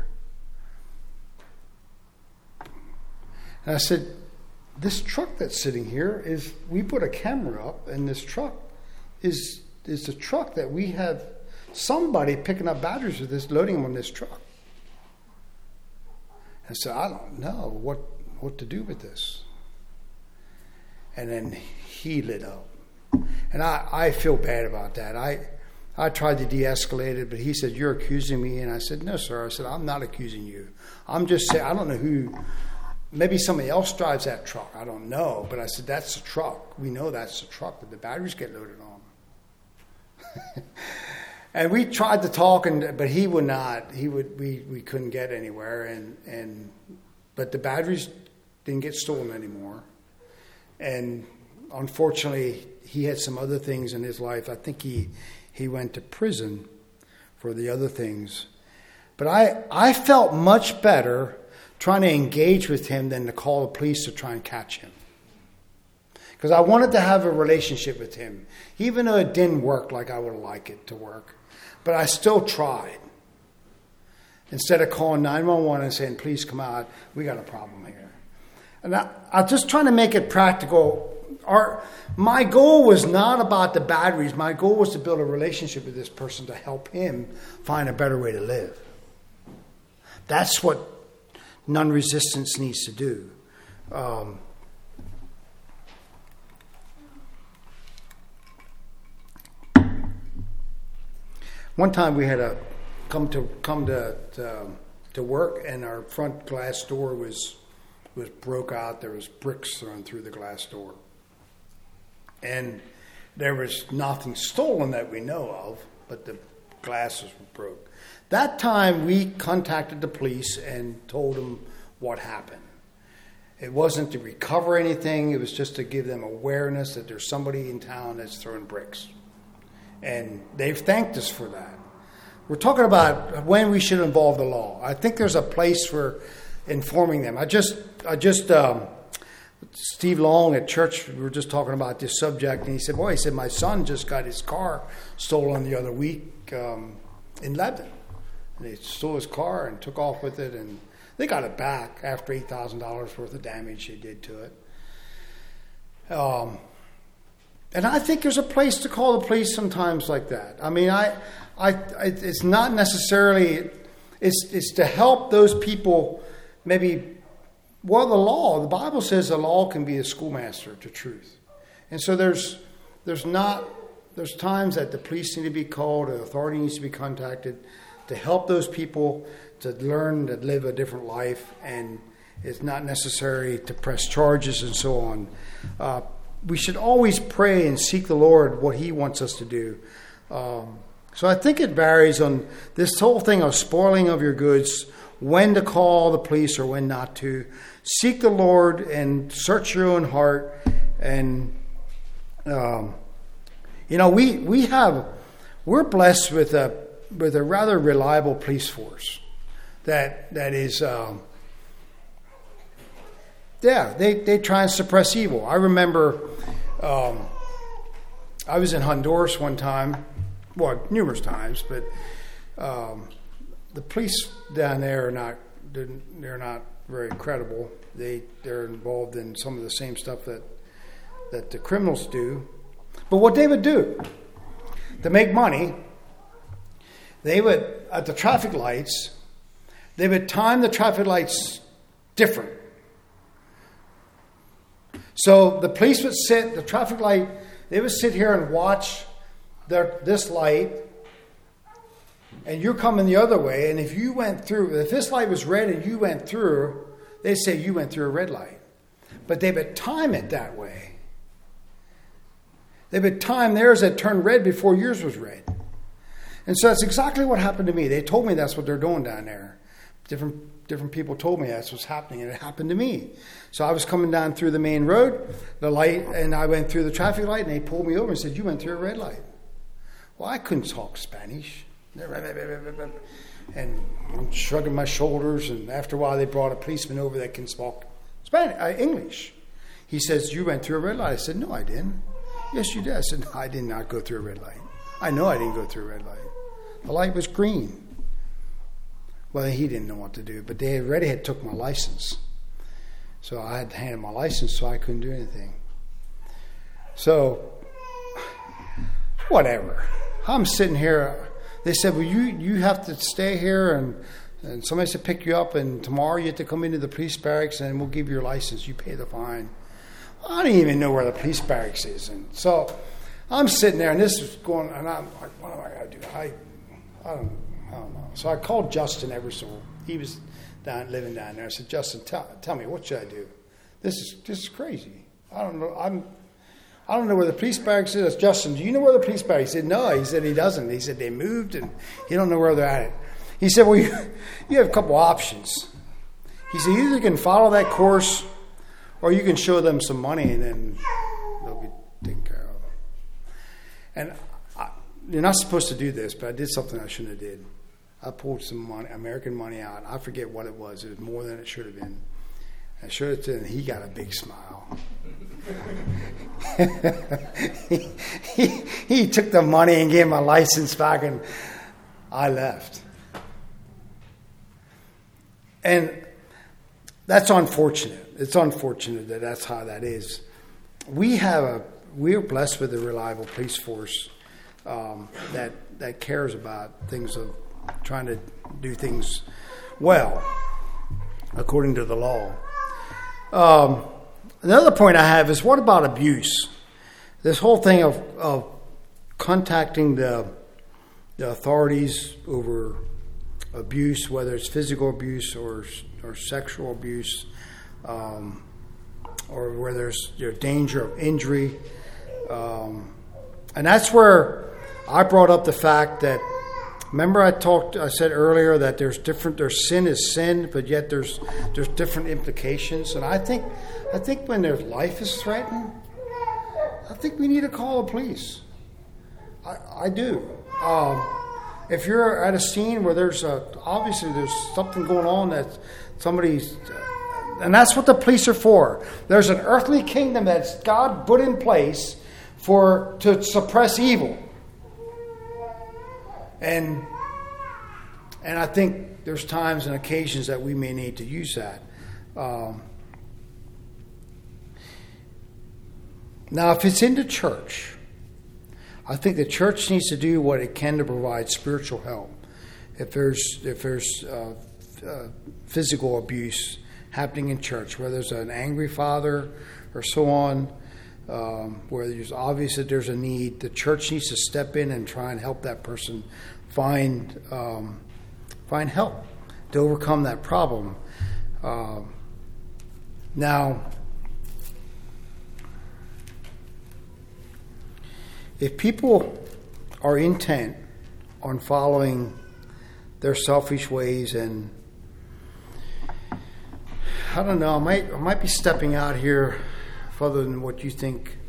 And I said, this truck that's sitting here is, we put a camera up, and this truck is is the truck that we have somebody picking up batteries with this, loading them on this truck. I said, I don't know what what to do with this. And then he lit up. And I, I feel bad about that. I I tried to de-escalate it, but he said, you're accusing me. And I said, no, sir. I said, I'm not accusing you. I'm just saying, I don't know who, maybe somebody else drives that truck. I don't know. But I said, that's the truck. We know that's the truck that the batteries get loaded on. And we tried to talk, and but he would not. He would. We, we couldn't get anywhere, and and but the batteries didn't get stolen anymore. And unfortunately, he had some other things in his life. I think he he went to prison for the other things. But I I felt much better trying to engage with him than to call the police to try and catch him. Because I wanted to have a relationship with him, even though it didn't work like I would like it to work. But I still tried. Instead of calling nine one one and saying, please come out, we got a problem here. And I, I'm just trying to make it practical. Our, my goal was not about the batteries. My goal was to build a relationship with this person to help him find a better way to live. That's what non-resistance needs to do. Um, One time we had a come to come to, to to work, and our front glass door was was broke out. There was bricks thrown through the glass door, and there was nothing stolen that we know of, but the glasses were broke. That time we contacted the police and told them what happened. It wasn't to recover anything. It was just to give them awareness that there's somebody in town that's throwing bricks. And they've thanked us for that. We're talking about when we should involve the law. I think there's a place for informing them. I just, I just, um, Steve Long at church, we were just talking about this subject, and he said, boy, he said, my son just got his car stolen the other week um, in Lebanon. And they stole his car and took off with it, and they got it back after eight thousand dollars worth of damage they did to it. Um, and I think there's a place to call the police sometimes like that. I mean, I, I, I it's not necessarily, it's it's to help those people maybe, well, the law, the Bible says the law can be a schoolmaster to truth. And so there's there's not, there's times that the police need to be called, the authority needs to be contacted to help those people to learn to live a different life, and it's not necessary to press charges and so on. Uh, we should always pray and seek the Lord what He wants us to do. Um, so I think it varies on this whole thing of spoiling of your goods, when to call the police or when not to. Seek the Lord and search your own heart. And, um, you know, we, we have, we're blessed with a, with a rather reliable police force. That that is, um, yeah, they, they try and suppress evil. I remember um, I was in Honduras one time, well, numerous times, but um, the police down there are not they're not very credible. They they're involved in some of the same stuff that that the criminals do. But what they would do to make money, they would at the traffic lights. They would time the traffic lights different. So the police would sit, the traffic light, they would sit here and watch their, this light, and you're coming the other way, and if you went through, if this light was red and you went through, they'd say you went through a red light. But they would time it that way. They would time theirs that turned red before yours was red. And so that's exactly what happened to me. They told me that's what they're doing down there. Different different people told me that's what's happening, and it happened to me. So I was coming down through the main road, the light, and I went through the traffic light, and they pulled me over and said, you went through a red light. Well, I couldn't talk Spanish. And I'm shrugging my shoulders, and after a while they brought a policeman over that can speak Spanish, uh, English. He says, you went through a red light. I said, no, I didn't. Yes, you did. I said, no, I did not go through a red light. I know I didn't go through a red light. The light was green. Well, he didn't know what to do, but they already had took my license. So I had to hand him my license, so I couldn't do anything. So, whatever. I'm sitting here. They said, well, you, you have to stay here, and, and somebody said pick you up, and tomorrow you have to come into the police barracks, and we'll give you your license. You pay the fine. Well, I didn't even know where the police barracks is. And so I'm sitting there, and this is going, and I'm like, what am I going to do? I, I, don't, I don't know. So I called Justin Eversole. He was down, living down there. I said, Justin, tell, tell me, what should I do? This is this is crazy. I don't know. I'm I don't know where the police barracks is. Justin, do you know where the police barracks is? He said, no. He said he doesn't. He said they moved, and he don't know where they're at. He said, well, you, you have a couple options. He said, you either can follow that course, or you can show them some money, and then they'll be taken care of. And I, you're not supposed to do this, but I did something I shouldn't have did. I pulled some money, American money out. I forget what it was. It was more than it should have been. I showed it to him, and he got a big smile. he, he, he took the money and gave my license back, and I left. And that's unfortunate. It's unfortunate that that's how that is. We have a we're blessed with a reliable police force um, that that cares about things of trying to do things well according to the law. Um, another point I have is, what about abuse? This whole thing of, of contacting the, the authorities over abuse, whether it's physical abuse or or sexual abuse, um, or where there's you know, danger of injury. Um, and that's where I brought up the fact that, remember I talked, I said earlier that there's different, there's sin is sin, but yet there's there's different implications. And I think I think when their life is threatened, I think we need to call the police. I, I do. Um, if you're at a scene where there's a, obviously there's something going on that somebody's, and that's what the police are for. There's an earthly kingdom that's God put in place for to suppress evil. And and I think there's times and occasions that we may need to use that. Um, now, if it's in the church, I think the church needs to do what it can to provide spiritual help. If there's if there's uh, uh, physical abuse happening in church, whether there's an angry father or so on, um, where it's obvious that there's a need, the church needs to step in and try and help that person find um, find help to overcome that problem. Uh, now, if people are intent on following their selfish ways, and I don't know, I might I might be stepping out here further than what you think,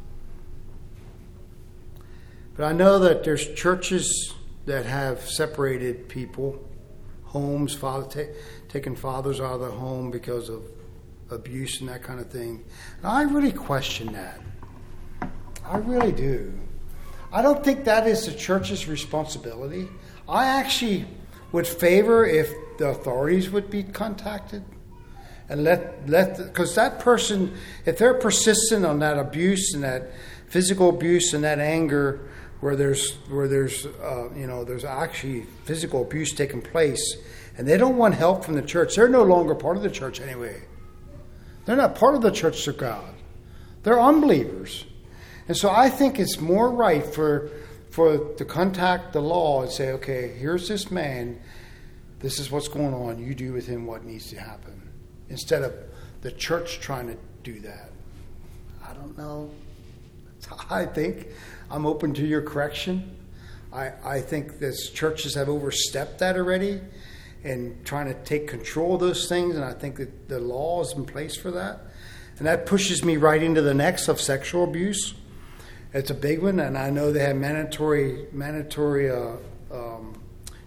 but I know that there's churches that have separated people, homes, father ta- taking fathers out of the home because of abuse and that kind of thing. And I really question that. I really do. I don't think that is the church's responsibility. I actually would favor if the authorities would be contacted and let let because that person, if they're persistent on that abuse and that physical abuse and that anger, where there's where there's uh, you know there's actually physical abuse taking place, and they don't want help from the church, they're no longer part of the church anyway. They're not part of the church of God. They're unbelievers. And so I think it's more right for for to contact the law and say, okay, here's this man, this is what's going on, you do with him what needs to happen, instead of the church trying to do that. I don't know. That's how I think. I'm open to your correction. I, I think that churches have overstepped that already and trying to take control of those things, and I think that the law is in place for that. And that pushes me right into the next of sexual abuse. It's a big one, and I know they have mandatory mandatory uh, um,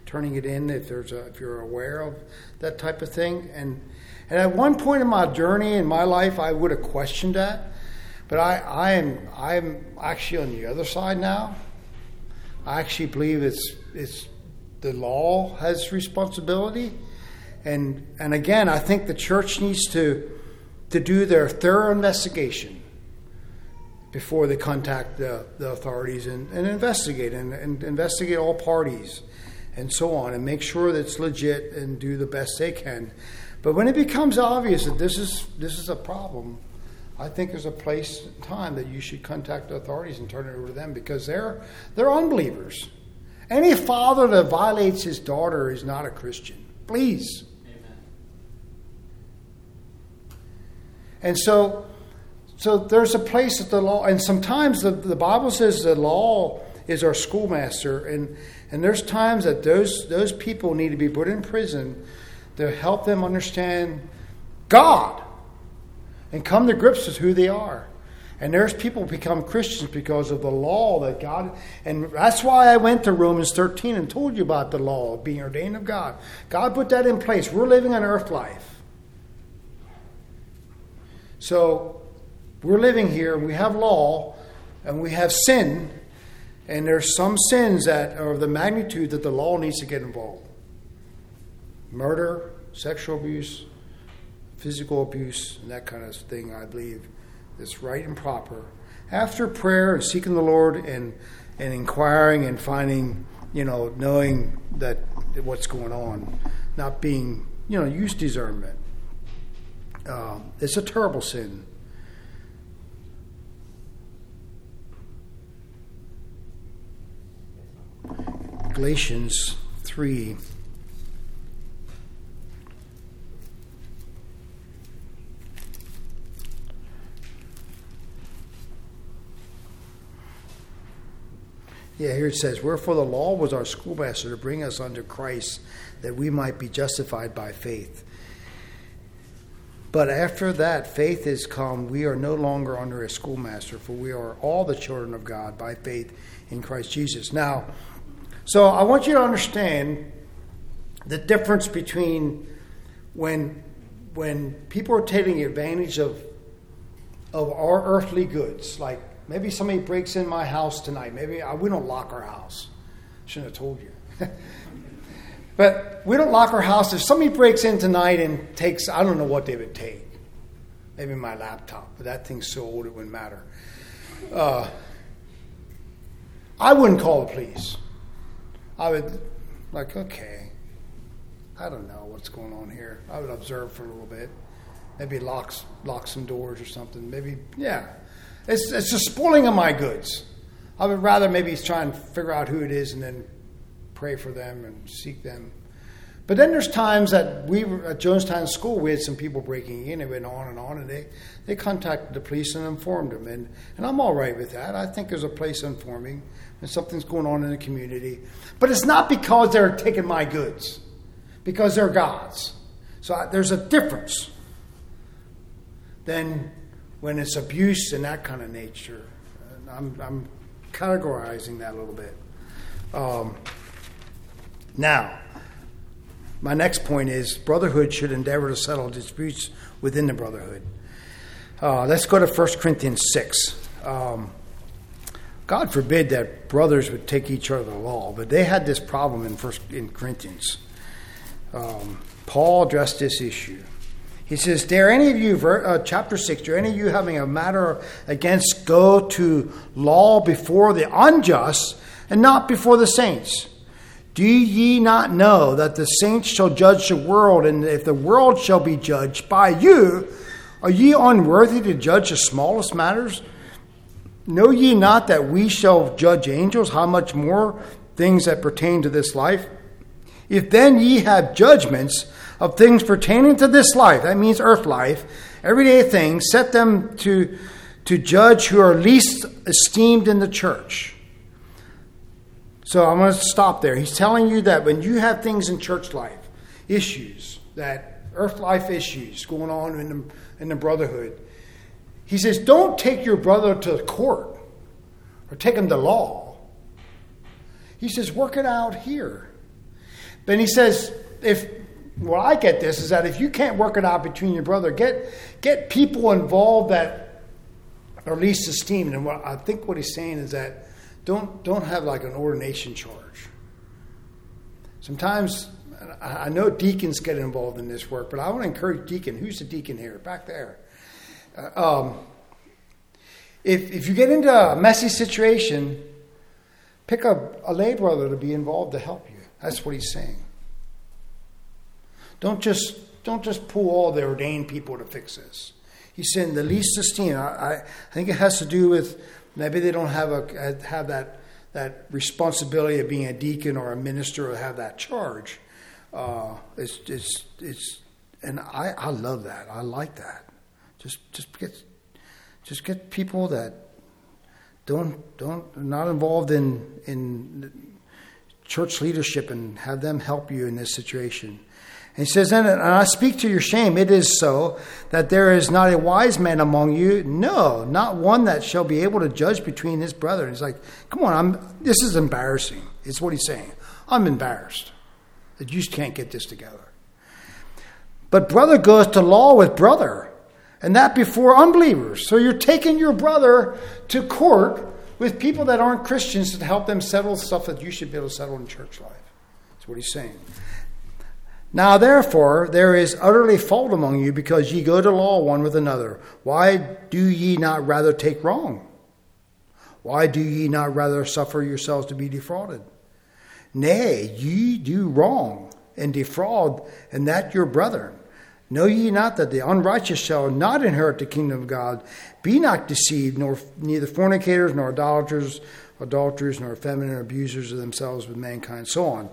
turning it in if there's a, if you're aware of that type of thing. And and at one point in my journey in my life, I would have questioned that, but I, I am I'm actually on the other side now. I actually believe it's it's the law has responsibility, and and again, I think the church needs to to do their thorough investigation before they contact the, the authorities and, and investigate and, and investigate all parties and so on and make sure that it's legit and do the best they can. But when it becomes obvious that this is this is a problem, I think there's a place and time that you should contact the authorities and turn it over to them, because they're they're unbelievers. Any father that violates his daughter is not a Christian. Please. Amen. And so So there's a place that the law, and sometimes the, the Bible says the law is our schoolmaster, and, and there's times that those those people need to be put in prison to help them understand God and come to grips with who they are. And there's people who become Christians because of the law that God, and that's why I went to Romans thirteen and told you about the law of being ordained of God. God put that in place. We're living an earth life. So we're living here, we have law, and we have sin, and there's some sins that are of the magnitude that the law needs to get involved. Murder, sexual abuse, physical abuse, and that kind of thing, I believe, is right and proper. After prayer and seeking the Lord and, and inquiring and finding, you know, knowing that what's going on, not being, you know, use discernment. Um, it's a terrible sin. Galatians three. Yeah, here it says, "Wherefore the law was our schoolmaster to bring us unto Christ, that we might be justified by faith. But after that faith is come, we are no longer under a schoolmaster, for we are all the children of God by faith in Christ Jesus." Now, so I want you to understand the difference between when when people are taking advantage of of our earthly goods. Like maybe somebody breaks in my house tonight. Maybe I, we don't lock our house. Shouldn't have told you. But we don't lock our house. If somebody breaks in tonight and takes, I don't know what they would take. Maybe my laptop, but that thing's so old it wouldn't matter. Uh, I wouldn't call the police. I would, like, okay, I don't know what's going on here. I would observe for a little bit. Maybe lock, lock some doors or something. Maybe, yeah. It's, it's the spoiling of my goods. I would rather maybe try and figure out who it is and then pray for them and seek them. But then there's times that we were at Jonestown School, we had some people breaking in. It went on and on, and they, they contacted the police and informed them. And, and I'm all right with that. I think there's a place informing when something's going on in the community. But it's not because they're taking my goods, because they're God's. So I, there's a difference than when it's abuse and that kind of nature. And I'm, I'm categorizing that a little bit. Um, now, my next point is brotherhood should endeavor to settle disputes within the brotherhood. Uh, let's go to First Corinthians six. Um, God forbid that brothers would take each other to law, but they had this problem in First in Corinthians. Um, Paul addressed this issue. He says, "Dare any of you," uh, chapter six, "dare any of you having a matter against go to law before the unjust and not before the saints? Do ye not know that the saints shall judge the world, and if the world shall be judged by you, are ye unworthy to judge the smallest matters? Know ye not that we shall judge angels? How much more things that pertain to this life? If then ye have judgments of things pertaining to this life," that means earth life, everyday things, "set them to, to judge who are least esteemed in the church." So I'm going to stop there. He's telling you that when you have things in church life, issues, that earth life issues going on in the, in the brotherhood, he says, don't take your brother to court or take him to law. He says, work it out here. But he says, if well, I get this is that if you can't work it out between your brother, get get people involved that are least esteemed. And what I think what he's saying is that don't don't have like an ordination charge. Sometimes I know deacons get involved in this work, but I want to encourage deacon. Who's the deacon here? Back there. Uh, um, if if you get into a messy situation, pick a, a lay brother to be involved to help you. That's what he's saying. Don't just don't just pull all the ordained people to fix this. He's saying the least esteemed. I, I, I think it has to do with maybe they don't have a have that that responsibility of being a deacon or a minister or have that charge. Uh, it's it's it's and I, I love that. I like that. Just just get just get people that don't don't not involved in in church leadership and have them help you in this situation. And he says, and I speak to your shame, it is so that there is not a wise man among you, no, not one that shall be able to judge between his brethren. He's like, come on, I'm. This is embarrassing. It's what he's saying. I'm embarrassed that you can't get this together. But brother goes to law with brother, and that before unbelievers. So you're taking your brother to court with people that aren't Christians to help them settle stuff that you should be able to settle in church life. That's what he's saying. Now, therefore, there is utterly fault among you, because ye go to law one with another. Why do ye not rather take wrong? Why do ye not rather suffer yourselves to be defrauded? Nay, ye do wrong, and defraud, and that your brethren. Know ye not that the unrighteous shall not inherit the kingdom of God? Be not deceived, nor neither fornicators, nor idolaters, adulterers, nor effeminate abusers of themselves with mankind, so on.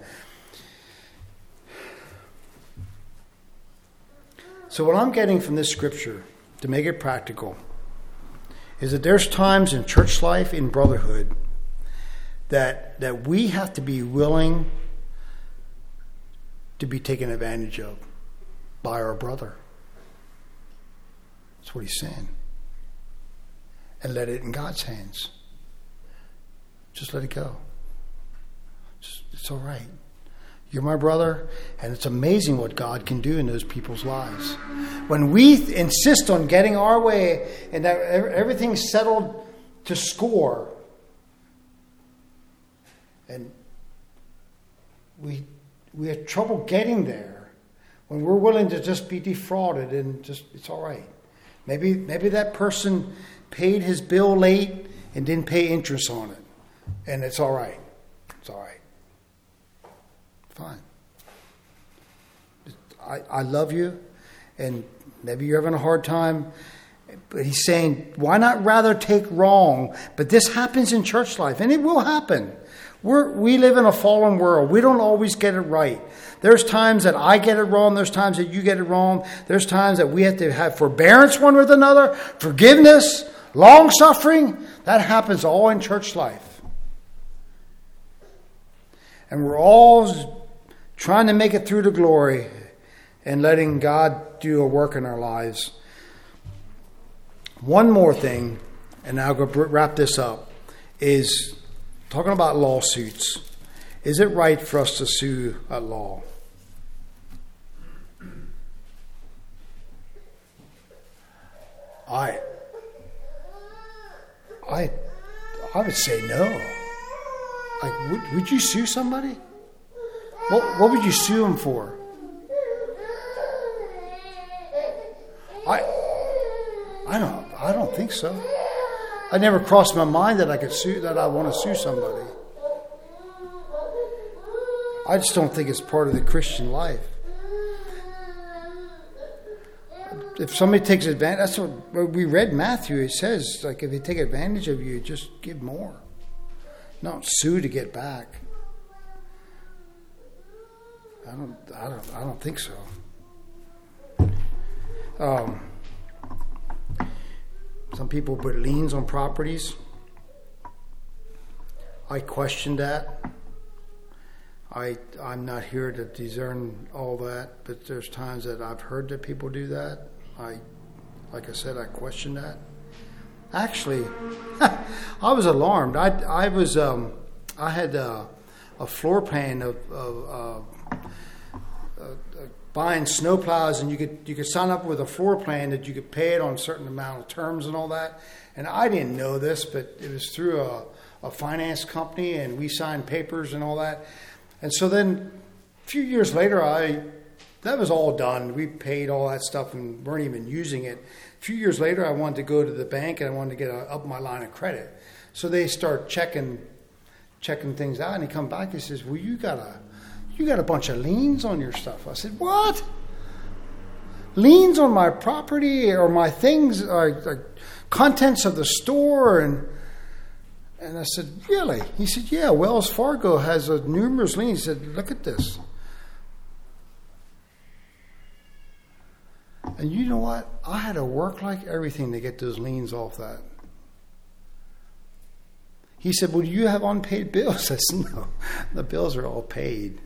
So what I'm getting from this scripture, to make it practical, is that there's times in church life, in brotherhood, that that we have to be willing to be taken advantage of by our brother. That's what he's saying. And let it in God's hands. Just let it go. Just, it's all right. You're my brother, and it's amazing what God can do in those people's lives. When we insist on getting our way and that everything's settled to score, and we we have trouble getting there, when we're willing to just be defrauded and just it's all right. Maybe maybe that person paid his bill late and didn't pay interest on it, and it's all right. It's all right. Fine. I, I love you, and maybe you're having a hard time, but he's saying, why not rather take wrong? But this happens in church life, and it will happen. We're, we live in a fallen world. We don't always get it right. There's times that I get it wrong. There's times that you get it wrong. There's times that we have to have forbearance one with another, forgiveness, long-suffering. That happens all in church life. And we're all trying to make it through to glory and letting God do a work in our lives. One more thing, and I'll go wrap this up, is talking about lawsuits. Is it right for us to sue at law? I, I, I would say no. Like, would, would you sue somebody? What, what would you sue them for? I, I don't, I don't think so. I never crossed my mind that I could sue, that I want to sue somebody. I just don't think it's part of the Christian life. If somebody takes advantage, that's what we read Matthew. It says, like, if they take advantage of you, just give more. Not sue to get back. I don't. I don't. I don't think so. Um, some people put liens on properties. I question that. I. I'm not here to discern all that, but there's times that I've heard that people do that. I, like I said, I question that. Actually, I was alarmed. I. I was. Um, I had a, a floor plan of. of uh, uh, uh, buying snowplows, and you could you could sign up with a floor plan that you could pay it on a certain amount of terms and all that. And I didn't know this, but it was through a, a finance company, and we signed papers and all that. And so then a few years later, I that was all done. We paid all that stuff and weren't even using it. A few years later, I wanted to go to the bank and I wanted to get a, up my line of credit. So they start checking checking things out, and he come back and says, "Well, you got a you got a bunch of liens on your stuff." I said, "What? Liens on my property or my things, or, or contents of the store?" And and I said, "Really?" He said, "Yeah, Wells Fargo has a numerous liens." He said, "Look at this." And you know what? I had to work like everything to get those liens off that. He said, "Well, do you have unpaid bills?" I said, "No, the bills are all paid."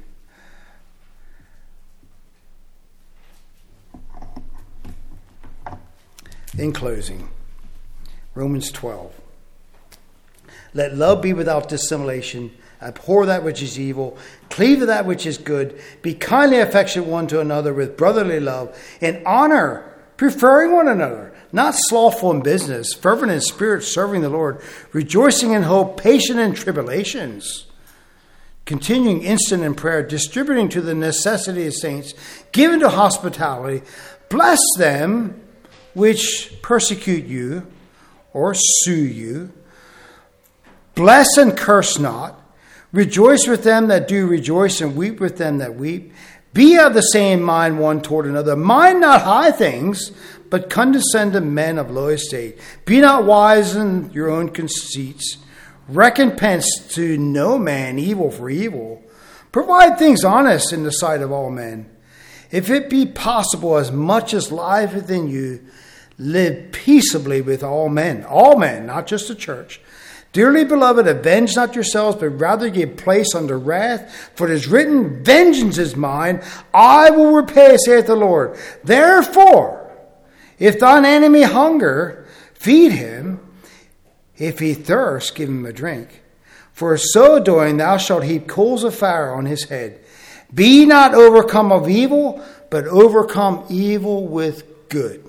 In closing, Romans twelve. Let love be without dissimulation. Abhor that which is evil. Cleave to that which is good. Be kindly affectionate one to another with brotherly love. In honor, preferring one another. Not slothful in business. Fervent in spirit, serving the Lord. Rejoicing in hope. Patient in tribulations. Continuing instant in prayer. Distributing to the necessity of saints. Given to hospitality. Bless them which persecute you or sue you. Bless and curse not. Rejoice with them that do rejoice, and weep with them that weep. Be of the same mind one toward another. Mind not high things, but condescend to men of low estate. Be not wise in your own conceits. Recompense to no man evil for evil. Provide things honest in the sight of all men. If it be possible, as much as lieth within you, live peaceably with all men. All men, not just the church. Dearly beloved, avenge not yourselves, but rather give place unto wrath. For it is written, vengeance is mine, I will repay, saith the Lord. Therefore, if thine enemy hunger, feed him. If he thirst, give him a drink. For so doing, thou shalt heap coals of fire on his head. Be not overcome of evil, but overcome evil with good.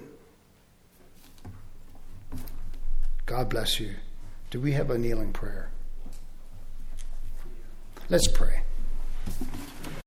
God bless you. Do we have a kneeling prayer? Let's pray.